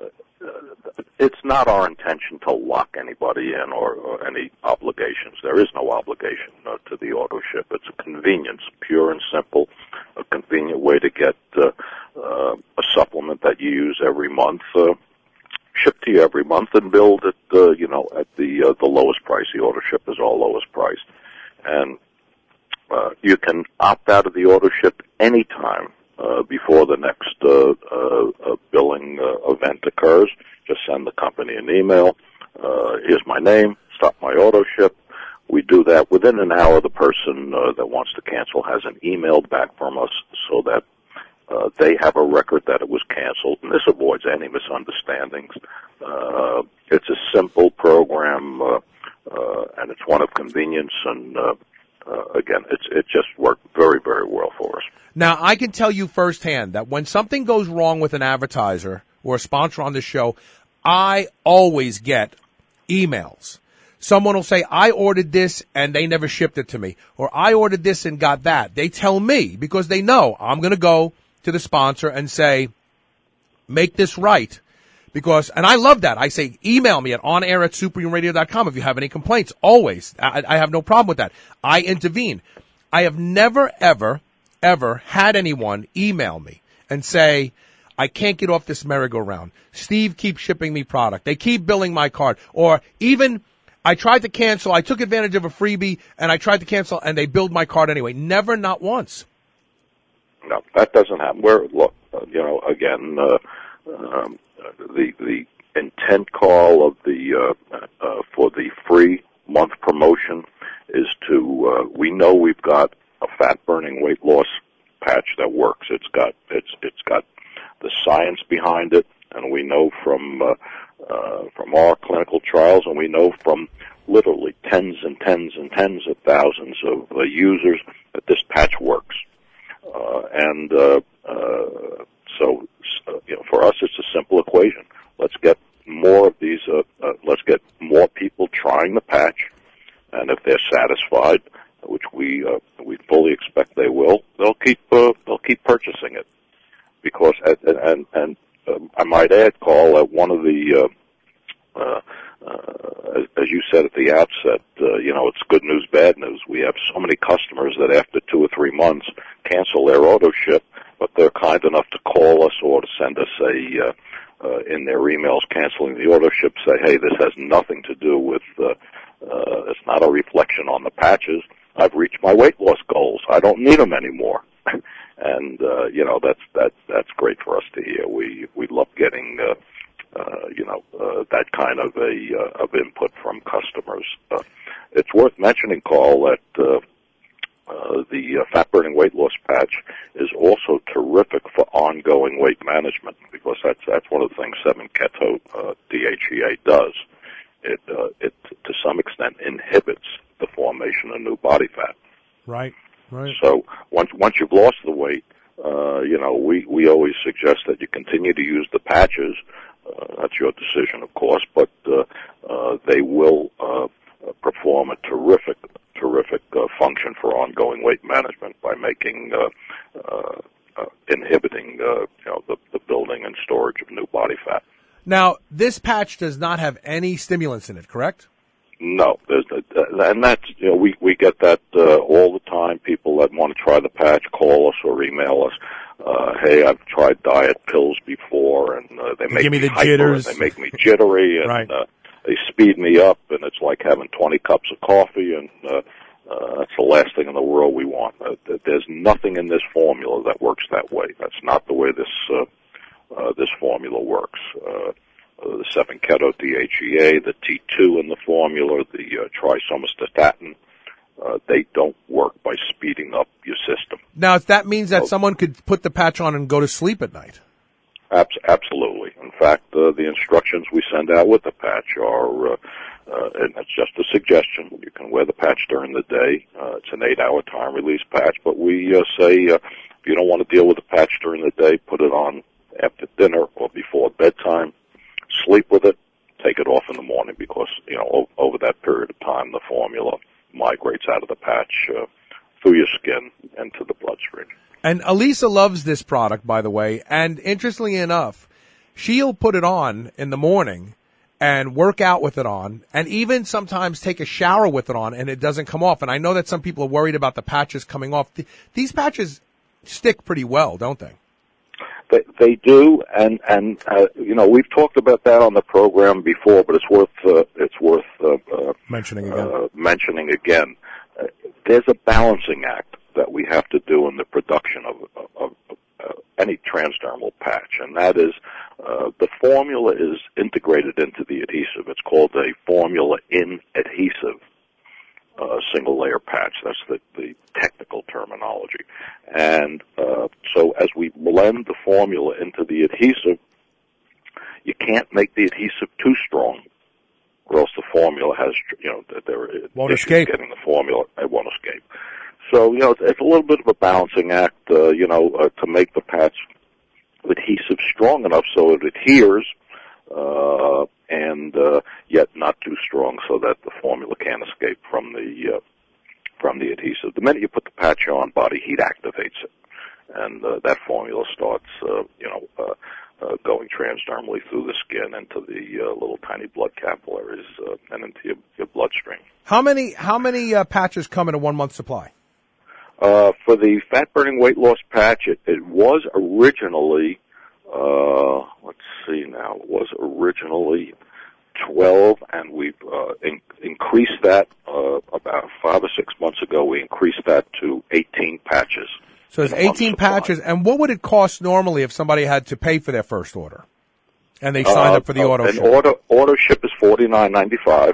it's not our intention to lock anybody in or, or any obligations. There is no obligation uh, to the auto ship. It's a convenience, pure and simple, a convenient way to get uh, uh, a supplement that you use every month uh, shipped to you every month and billed at, uh, you know, at the uh, the lowest price. The auto ship is our lowest price. And uh, you can opt out of the auto ship anytime uh, before the next uh, uh, uh, billing uh, event occurs. Just send the company an email. Uh, here's my name. Stop my auto ship. We do that within an hour. The person uh, that wants to cancel has an email back from us so that Uh, they have a record that it was canceled, and this avoids any misunderstandings. Uh, it's a simple program, uh, uh, and it's one of convenience, and uh, uh, again, it's it just worked very, very well for us. Now, I can tell you firsthand that when something goes wrong with an advertiser or a sponsor on the show, I always get emails. Someone will say, I ordered this and they never shipped it to me, or I ordered this and got that. They tell me because they know I'm going to go to the sponsor and say, make this right. Because, and I love that. I say, email me at onair at superhuman radio dot com if you have any complaints. Always. I, I have no problem with that. I intervene. I have never, ever, ever had anyone email me and say, I can't get off this merry-go-round. Steve keeps shipping me product. They keep billing my card. Or even, I tried to cancel. I took advantage of a freebie and I tried to cancel and they billed my card anyway. Never, not once. No, that doesn't happen. We're, look, uh, you know, again, uh, um, the the intent call of the uh, uh, for the free month promotion is to. Uh, we know we've got a fat burning weight loss patch that works. It's got it's it's got the science behind it, and we know from uh, uh, from our clinical trials, and we know from literally tens and tens and tens of thousands of uh, users that this patch works. Uh, and uh, uh, so, uh, you know, for us, it's a simple equation. Let's get more of these. Uh, uh, let's get more people trying the patch, and if they're satisfied, which we uh, we fully expect they will, they'll keep uh, they'll keep purchasing it. Because, and and, and um, I might add, Carl, that one of the uh, uh, uh, as you said at the outset, uh, you know, it's good news, bad news. We have so many customers that after two or three months cancel their auto ship, but they're kind enough to call us or to send us a, uh, uh, in their emails canceling the auto ship, say, hey, this has nothing to do with, uh, uh, it's not a reflection on the patches. I've reached my weight loss goals. I don't need them anymore. And, uh, you know, that's, that, that's great for us to hear. We, we love getting, uh, Uh, you know, uh, that kind of a uh, of input from customers. Uh, it's worth mentioning, Carl, that uh, uh, the uh, fat-burning weight loss patch is also terrific for ongoing weight management because that's that's one of the things seven keto uh, D H E A does. it uh, it to some extent inhibits the formation of new body fat. Right, right. So once once you've lost the weight, uh, you know, we we always suggest that you continue to use the patches. Uh, that's your decision, of course, but uh, uh, they will uh, perform a terrific terrific uh, function for ongoing weight management by making uh, uh, uh, inhibiting uh, you know the, the building and storage of new body fat. Now, this patch does not have any stimulants in it, correct? No, there's, uh, and that's, you know, we, we get that uh, all the time. People that want to try the patch call us or email us. Uh, hey, I've tried diet pills before, and uh, they make give me the hyper, jitters. And they make me jittery, and Right. uh, they speed me up, and it's like having twenty cups of coffee, and uh, uh, that's the last thing in the world we want. Uh, there's nothing in this formula that works that way. That's not the way this uh, uh, this formula works. Uh, Uh, the seven keto D H E A, the T two in the formula, the uh, trisomastatin, uh, they don't work by speeding up your system. Now, if that means that Oh. someone could put the patch on and go to sleep at night. Abs- absolutely. In fact, uh, the instructions we send out with the patch are, uh, uh, and it's just a suggestion. You can wear the patch during the day. Uh, it's an eight-hour time-release patch, but we uh, say uh, if you don't want to deal with the patch during the day, put it on after dinner or before bedtime. Sleep with it, take it off in the morning because, you know, o- over that period of time, the formula migrates out of the patch uh, through your skin into the bloodstream. And Elisa loves this product, by the way, and interestingly enough, she'll put it on in the morning and work out with it on, and even sometimes take a shower with it on, and it doesn't come off. And I know that some people are worried about the patches coming off. Th- these patches stick pretty well, don't they? They, they do, and and uh, you know, we've talked about that on the program before, but it's worth uh, it's worth uh, uh, mentioning again. Uh, mentioning again. Uh, there's a balancing act that we have to do in the production of, of, of uh, any transdermal patch, and that is uh, the formula is integrated into the adhesive. It's called a formula in adhesive. Uh, single layer patch. That's the, the technical terminology. And uh, so as we blend the formula into the adhesive, you can't make the adhesive too strong, or else the formula has, you know, there are won't issues escape. Getting the formula, it won't escape. So, you know, it's, it's a little bit of a balancing act, uh, you know, uh, to make the patch adhesive strong enough so it adheres, uh, and uh, yet not too strong so that the formula can't escape from the uh, from the adhesive. The minute you put the patch on, body heat activates it, and uh, that formula starts, uh, you know, uh, uh, going transdermally through the skin into the uh, little tiny blood capillaries uh, and into your, your bloodstream. How many how many uh, patches come in a one month supply? Uh, for the fat burning weight loss patch, it, it was originally. Uh, let's see now, it was originally twelve, and we've uh, in, increased that uh, about five or six months ago. We increased that to eighteen patches. So it's eighteen patches, and what would it cost normally if somebody had to pay for their first order? And they signed uh, up for the uh, auto an ship. Auto, auto ship is forty-nine ninety-five.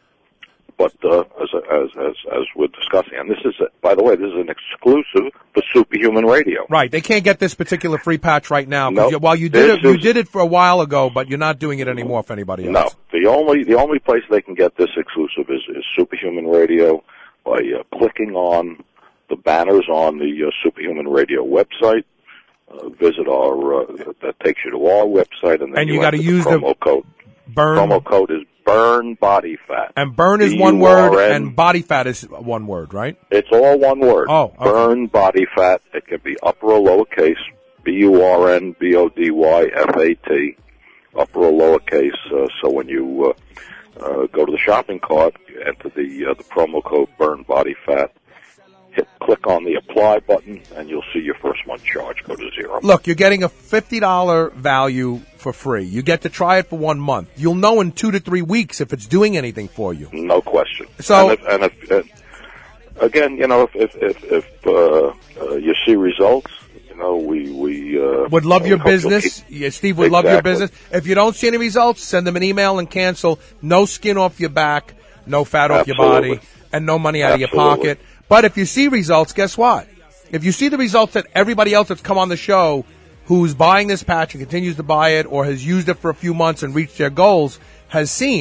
But uh, as, as as as we're discussing, and this is, a, by the way, this is an exclusive for Superhuman Radio. Right, they can't get this particular free patch right now. 'Cause Nope. you, while you did it, This you is- did it for a while ago, but you're not doing it anymore for anybody else. No, the only the only place they can get this exclusive is, is Superhuman Radio by uh, clicking on the banners on the uh, Superhuman Radio website. Uh, visit our uh, that takes you to our website, and then And you you gotta enter use the the promo code. Burn Promo code is burn body fat. and burn is B one U word, R N. and body fat is one word, right? It's all one word. Oh, okay. Burn body fat. It can be upper or lowercase. B U R N B O D Y F A T. Upper or lowercase. Uh, so when you uh, uh, go to the shopping cart, you enter the uh, the promo code burn body fat. Hit click on the apply button, and you'll see your first month charge go to zero. Look, you're getting a fifty dollars value for free. You get to try it for one month. You'll know in two to three weeks if it's doing anything for you. No question. So- and if, and if uh, again, you know, if if if, if uh, uh, you see results, you know, we we uh, Would love your hope you'll business. keep- Yeah, Steve would love your Exactly. business. If you don't see any results, send them an email and cancel. No skin off your back, no fat off your Absolutely. body, and no money out of your Absolutely. pocket. But if you see results, guess what? If you see the results that everybody else that's come on the show who's buying this patch and continues to buy it or has used it for a few months and reached their goals has seen,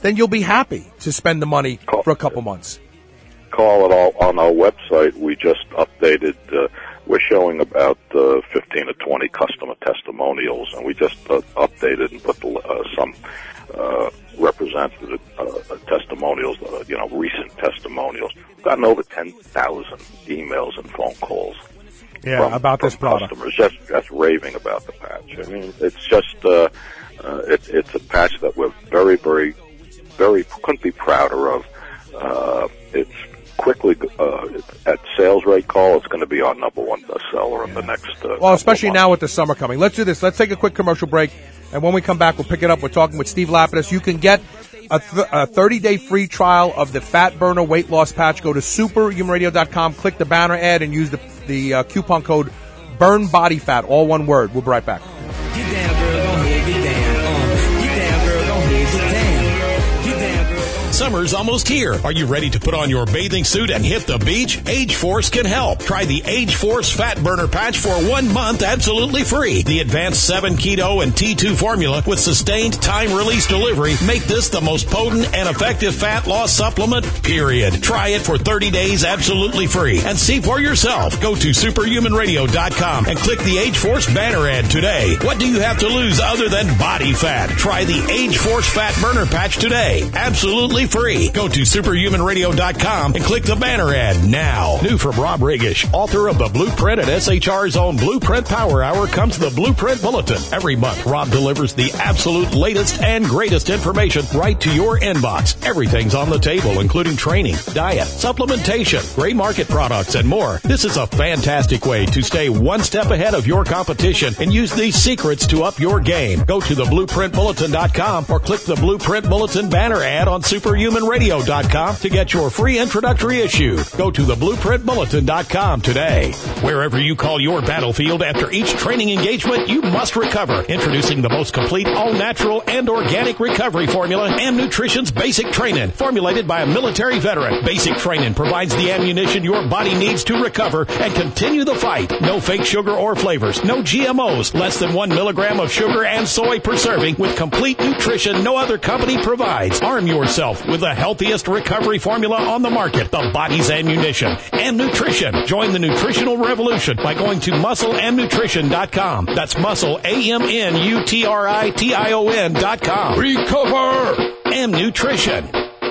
then you'll be happy to spend the money Call, for a couple months. Call it all on our website. We just updated. Uh, we're showing about uh, fifteen or twenty customer testimonials, and we just uh, updated and put the, uh, some uh, representative uh, testimonials, uh, you know, recent testimonials. We've gotten over ten thousand emails and phone calls. Yeah, from, about from this product. Customers just, just raving about the patch. I mean, it's just, uh, uh, it, it's a patch that we're very, very, very, couldn't be prouder of. Uh, it's quickly, uh, at sales rate call, it's going to be our number one bestseller in the next, uh, Well, especially now with the summer coming. Let's do this. Let's take a quick commercial break, and when we come back, we'll pick it up. We're talking with Steve Lapidus. You can get a, th- a thirty-day free trial of the Fat Burner weight loss patch. Go to superhuman radio dot com, click the banner ad, and use the the uh, coupon code Burn Body Fat, all one word. We'll be right back. Get down, girl, go ahead, get down. Uh, get down, girl, go ahead, get down. Get down, girl. Summer's almost here. Are you ready to put on your bathing suit and hit the beach? Age Force can help. Try the Age Force Fat Burner Patch for one month absolutely free. The advanced seven keto and T two formula with sustained time-release delivery make this the most potent and effective fat loss supplement, period. Try it for thirty days absolutely free and see for yourself. Go to superhuman radio dot com and click the Age Force banner ad today. What do you have to lose other than body fat? Try the Age Force Fat Burner Patch today. Absolutely free. Go to superhuman radio dot com and click the banner ad now. New from Rob Regish, author of the Blueprint at S H R's own Blueprint Power Hour, comes the Blueprint Bulletin. Every month, Rob delivers the absolute latest and greatest information right to your inbox. Everything's on the table, including training, diet, supplementation, gray market products, and more. This is a fantastic way to stay one step ahead of your competition and use these secrets to up your game. Go to the blueprint bulletin dot com or click the Blueprint Bulletin banner ad on superhuman radio dot com to get your free introductory issue. Go to the blueprint bulletin dot com today. Wherever you call your battlefield, after each training engagement, you must recover. Introducing the most complete all-natural and organic recovery formula, Am Nutrition's Basic Training, formulated by a military veteran. Basic Training provides the ammunition your body needs to recover and continue the fight. No fake sugar or flavors, no G M Os, less than one milligram of sugar and soy per serving, with complete nutrition no other company provides. Arm yourself with the healthiest recovery formula on the market, the body's ammunition. Am Nutrition. Join the nutritional revolution by going to muscle am nutrition dot com. That's muscle, A M N U T R I T I O N dot com. Recover! Am Nutrition.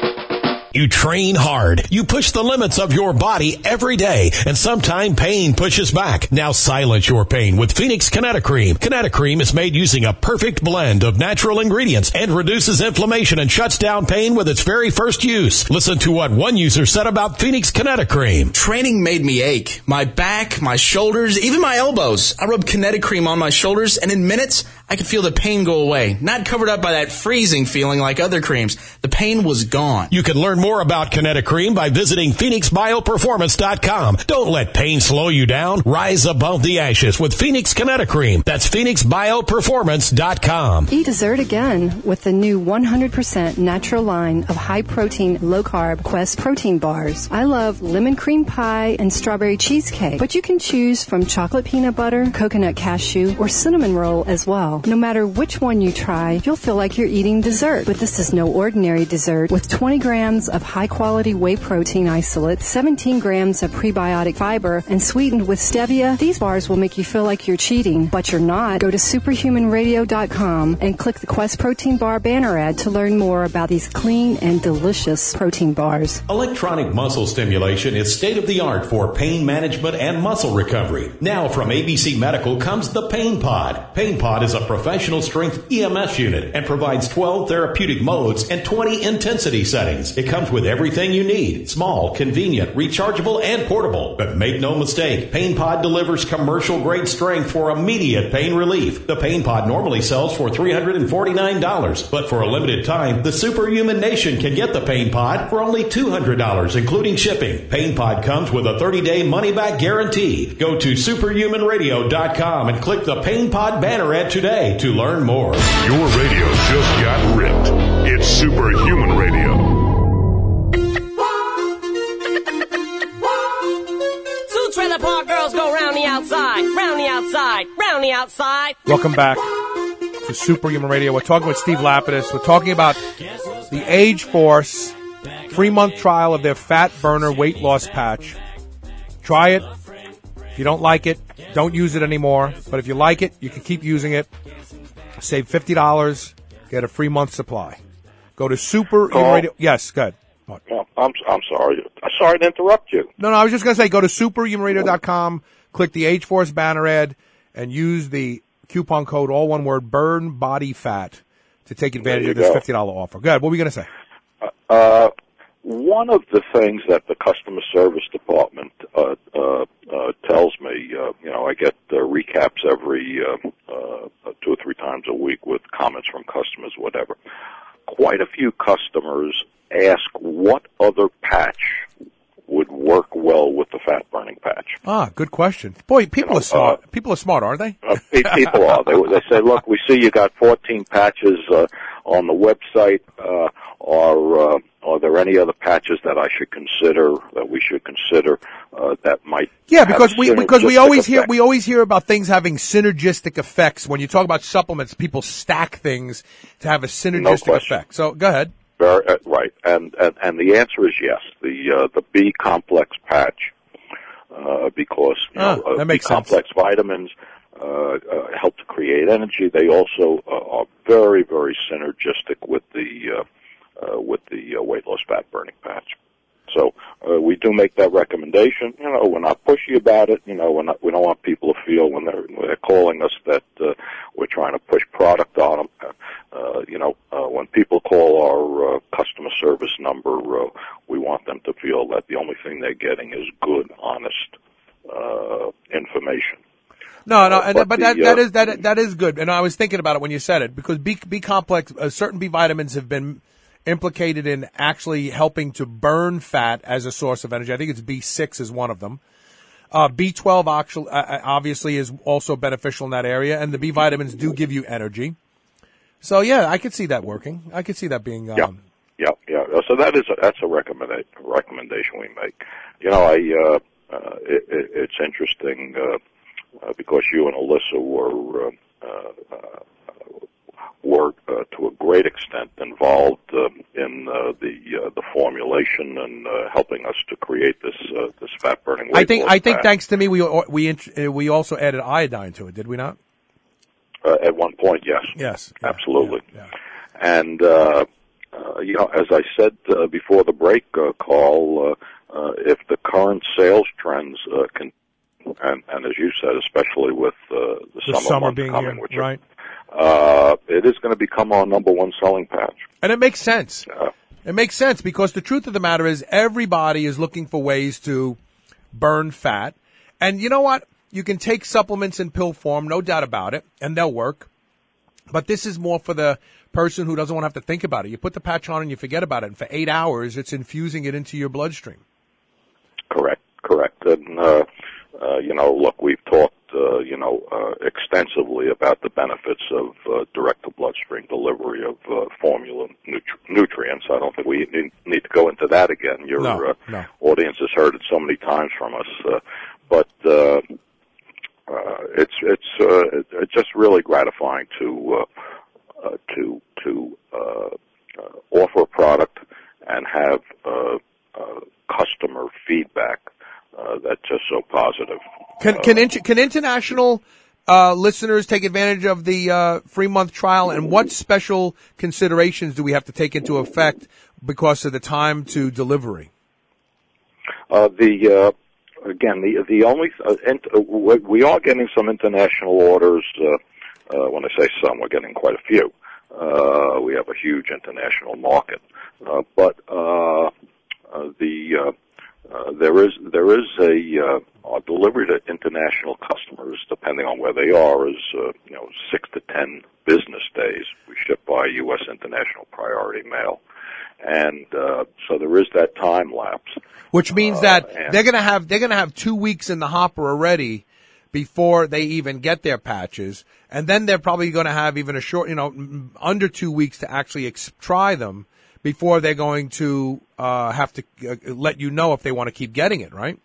You train hard. You push the limits of your body every day, and sometimes pain pushes back. Now silence your pain with Phoenix Kinetocream. Kinetocream is made using a perfect blend of natural ingredients and reduces inflammation and shuts down pain with its very first use. Listen to what one user said about Phoenix Kinetocream. Training made me ache. My back, my shoulders, even my elbows. I rubbed Kinetocream on my shoulders, and in minutes, I could feel the pain go away. Not covered up by that freezing feeling like other creams. The pain was gone. You can learn more about Kinetocream by visiting phoenix bio performance dot com. Don't let pain slow you down. Rise above the ashes with Phoenix Kinetocream. That's phoenix bio performance dot com. Eat dessert again with the new one hundred percent natural line of high-protein, low-carb Quest protein bars. I love lemon cream pie and strawberry cheesecake, but you can choose from chocolate peanut butter, coconut cashew, or cinnamon roll as well. No matter which one you try, you'll feel like you're eating dessert. But this is no ordinary dessert. With twenty grams of high-quality whey protein isolate, seventeen grams of prebiotic fiber, and sweetened with stevia, these bars will make you feel like you're cheating, but you're not. Go to superhuman radio dot com and click the Quest Protein Bar banner ad to learn more about these clean and delicious protein bars. Electronic muscle stimulation is state-of-the-art for pain management and muscle recovery. Now from A B C Medical comes the Pain Pod. Pain Pod is a professional strength E M S unit and provides twelve therapeutic modes and twenty intensity settings. It comes with everything you need. Small, convenient, rechargeable, and portable. But make no mistake, Pain Pod delivers commercial grade strength for immediate pain relief. The Pain Pod normally sells for three hundred forty-nine dollars, but for a limited time, the Superhuman Nation can get the Pain Pod for only two hundred dollars, including shipping. Pain Pod comes with a thirty-day money-back guarantee. Go to superhuman radio dot com and click the Pain Pod banner ad today to learn more. Your radio just got ripped. It's Superhuman Radio. Two trailer park girls go round the outside, round the outside, round the outside. Welcome back. to Superhuman Radio. We're talking with Steve Lapidus. We're talking about the Age Force three-month trial of their Fat Burner weight loss patch. Try it. If you don't like it, don't use it anymore. But if you like it, you can keep using it. Save fifty dollars. Get a free month supply. Go to Superhuman Radio. Yes, go ahead. What? No, I'm I'm sorry. I'm sorry to interrupt you. No, no, I was just going to say, go to superhuman radio dot com, click the Age Force banner ad, and use the coupon code, all one word, burn body fat, to take advantage of this go. fifty dollars offer. Go ahead. What were you going to say? Uh, one of the things that the customer service department uh, uh, uh, tells me, uh, you know, I get uh, recaps every uh, uh, two or three times a week with comments from customers, whatever. Quite a few customers ask what other patch would work well with the fat burning patch. Ah, good question. Boy, people You know, are smart. uh, people are smart, aren't they? Uh, pe- people are. They, they say, look, we see you got fourteen patches uh, on the website. Uh, are, uh, are there any other patches that I should consider, that we should consider, uh, that might Yeah, have because a we because we synergistic always hear effect? we always hear about things having synergistic effects. When you talk about supplements, people stack things to have a synergistic question. effect. So go ahead. Very, uh, right, and, and and the answer is yes. The uh, the B complex patch, uh, because you Ah, know, uh, that makes B complex vitamins uh, uh, help to create energy. They also uh, are very very synergistic with the uh, uh, with the uh, weight loss fat burning patch. So uh, we do make that recommendation. You know, we're not pushy about it. You know, we're not, we don't want people to feel when they're, when they're calling us that uh, we're trying to push product on them. Uh, you know, uh, when people call our uh, customer service number, uh, we want them to feel that the only thing they're getting is good, honest uh, information. No, no, Uh, and, but but the, that that uh, is that that is good. And I was thinking about it when you said it, because B, B complex, uh, certain B vitamins have been implicated in actually helping to burn fat as a source of energy. I think it's B six is one of them. Uh, B twelve actually, uh, obviously is also beneficial in that area, and the B vitamins do give you energy. So yeah, I could see that working. I could see that being. Um, Yeah, yeah, yeah. Uh, So that is a, that's a recommenda- recommendation we make. You know, I uh, uh, it, it, it's interesting uh, uh, because you and Alyssa were uh, uh, were uh, to a great extent involved uh, in uh, the uh, the formulation and uh, helping us to create this uh, this fat burning weight I think loss I think patch. thanks to me, we we int- uh, we also added iodine to it, did we not? Uh, at one point, yes. Yes. Absolutely. And, uh, uh, you know, as I said uh, before the break uh, call, uh, uh, if the current sales trends uh, can, and, and as you said, especially with uh, the, The summer, summer months being coming, here, which right? Are, uh, it is going to become our number one selling patch. And it makes sense. Uh, It makes sense because the truth of the matter is everybody is looking for ways to burn fat. And you know what? You can take supplements in pill form, no doubt about it, and they'll work. But this is more for the person who doesn't want to have to think about it. You put the patch on and you forget about it. And for eight hours, it's infusing it into your bloodstream. Correct, correct. And, uh, uh, you know, look, we've talked, uh, you know, uh, extensively about the benefits of uh, direct-to-bloodstream delivery of uh, formula nutri- nutrients. I don't think we need, need to go into that again. Your No, uh, no. audience has heard it so many times from us. Uh, but uh, uh, it's it's uh, it, it's just really gratifying to uh, uh, to to uh, uh, offer a product and have uh, uh, customer feedback uh, that's just so positive. Can can inter- can international uh, listeners take advantage of the uh, free month trial? And what special considerations do we have to take into effect because of the time to delivery? Uh, the uh, again, the the only uh, int- uh, we are getting some international orders. Uh, uh, when I say some, we're getting quite a few. Uh, we have a huge international market, uh, but uh, uh, the uh, uh, there is there is a uh, our delivery to international customers, depending on where they are, is uh, you know six to ten business days. We ship by U S International Priority Mail. And uh, so there is that time lapse, Which means uh, that and- they're gonna have they're gonna have two weeks in the hopper already before they even get their patches, and then they're probably going to have even a short, you know, m- under two weeks to actually ex- try them before they're going to uh, have to uh, let you know if they want to keep getting it, right?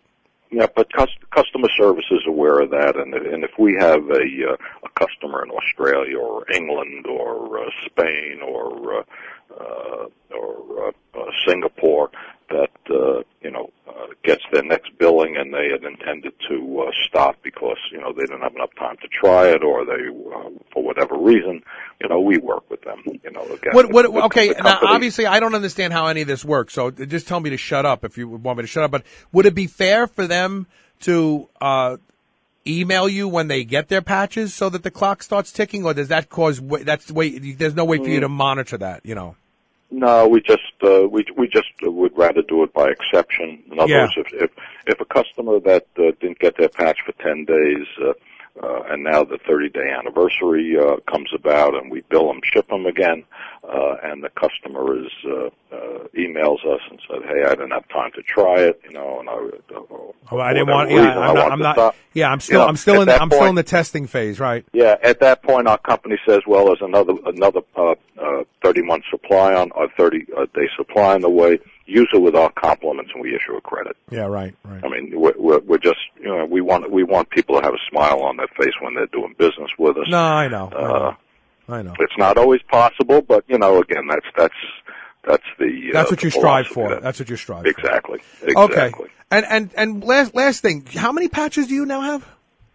Yeah, but cus- customer service is aware of that, and, and if we have a, uh, a customer in Australia or England or uh, Spain or uh, uh, or uh, uh, Singapore that uh, you know uh, gets their next billing and they had intended to uh, stop because you know they didn't have enough time to try it or they uh, for whatever reason, you know, we work with them. You know, again. What, what, the, the, okay, the now obviously I don't understand how any of this works, so just tell me to shut up if you want me to shut up. But would it be fair for them to uh, email you when they get their patches so that the clock starts ticking, or does that cause? That's the way. There's no way for you to monitor that, you know. No, we just uh, we we just would rather do it by exception. In other Yeah. words, if, if if a customer that uh, didn't get their patch for ten days, uh, uh, and now the thirty day anniversary uh, comes about, and we bill them, ship them again, uh, and the customer is uh, uh, emails us and said, "Hey, I didn't have time to try it," you know, and I. Uh, Oh, I didn't want. reason, Yeah, I I'm not. want I'm to not stop. yeah, I'm still. You know, I'm still at in. that I'm still in point- the testing phase, right? Yeah, at that point, our company says, "Well, there's another another uh, uh, thirty month supply on, or thirty uh, day supply on the way. Use it with our compliments, and we issue a credit." Yeah, right, right. I mean, we're, we're, we're just, you know, we want we want people to have a smile on their face when they're doing business with us. No, I know. I know. Uh, I know. It's not always possible, but you know, again, that's that's that's the That's uh, what you the strive philosophy for. that- That's what you strive exactly. for. Exactly. Okay. And and and last last thing, how many patches do you now have?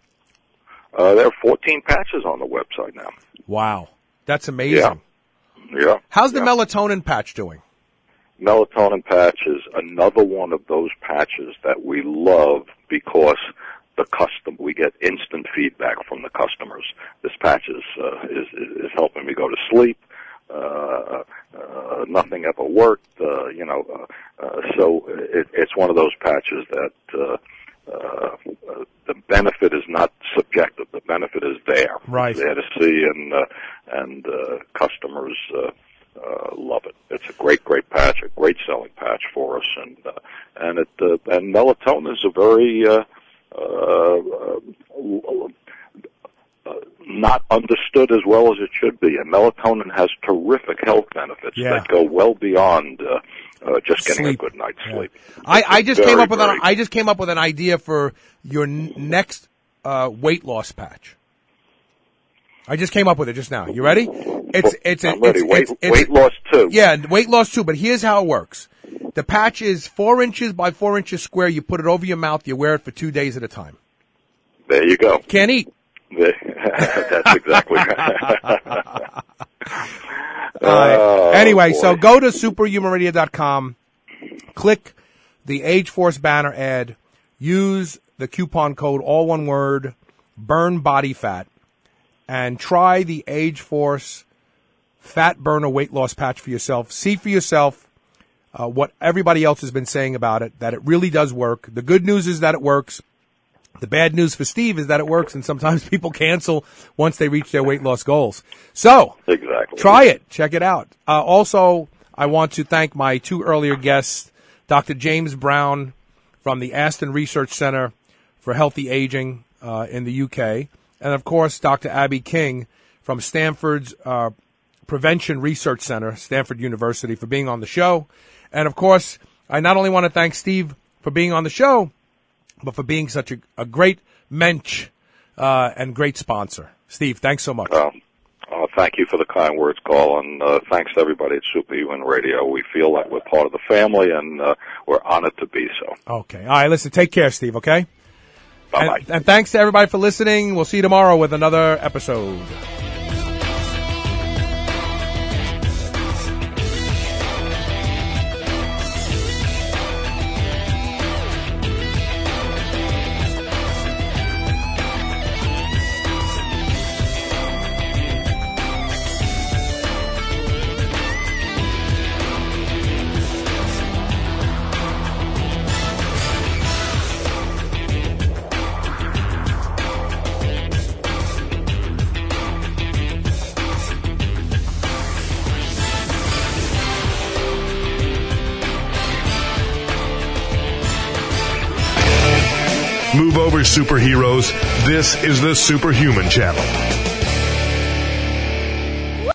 Uh, there are fourteen patches on the website now. Wow, that's amazing. Yeah. Yeah. How's the yeah. melatonin patch doing? Melatonin patch is another one of those patches that we love because the custom we get instant feedback from the customers. This patch is uh, is is helping me go to sleep. Uh, uh, nothing ever worked. Uh, you know, uh, uh, so it, it's one of those patches that uh, uh, the benefit is not subjective. The benefit is there. Right. It's there to see, and uh, and uh, customers. Uh, Uh, love it. It's a great, great patch, a great selling patch for us, and uh, and it uh, and melatonin is a very uh, uh, uh, uh, not understood as well as it should be. And melatonin has terrific health benefits Yeah. that go well beyond uh, uh, just getting Sleep. a good night's Yeah. sleep. I, I just very, came up with an very- I just came up with an idea for your n- next uh, weight loss patch. I just came up with it just now. You ready? It's it's I'm a, ready. it's, Weight- it's, it's weight loss too. Yeah, weight loss too. But here's how it works: the patch is four inches by four inches square. You put it over your mouth. You wear it for two days at a time. There you go. Can't eat. That's exactly right. Uh, anyway, boy. so go to superhuman radio dot com, click the Age Force banner ad, use the coupon code, all one word, burn body fat, and try the Age Force Fat Burner weight loss patch for yourself. See for yourself uh, what everybody else has been saying about it, that it really does work. The good news is that it works. The bad news for Steve is that it works, and sometimes people cancel once they reach their weight loss goals. So, exactly. try it. Check it out. Uh, also, I want to thank my two earlier guests, Doctor James Brown from the Aston Research Center for Healthy Aging uh, in the U K, and, of course, Doctor Abby King from Stanford's uh, Prevention Research Center, Stanford University, for being on the show. And, of course, I not only want to thank Steve for being on the show, but for being such a, a great mensch uh, and great sponsor. Steve, thanks so much. Uh, uh, thank you for the kind words, Carl, and uh, thanks to everybody at Superhuman Radio. We feel like we're part of the family, and uh, we're honored to be so. Okay. All right, listen, take care, Steve, okay? Bye-bye. And, and thanks to everybody for listening. We'll see you tomorrow with another episode. Move over, superheroes. This is the Superhuman Channel.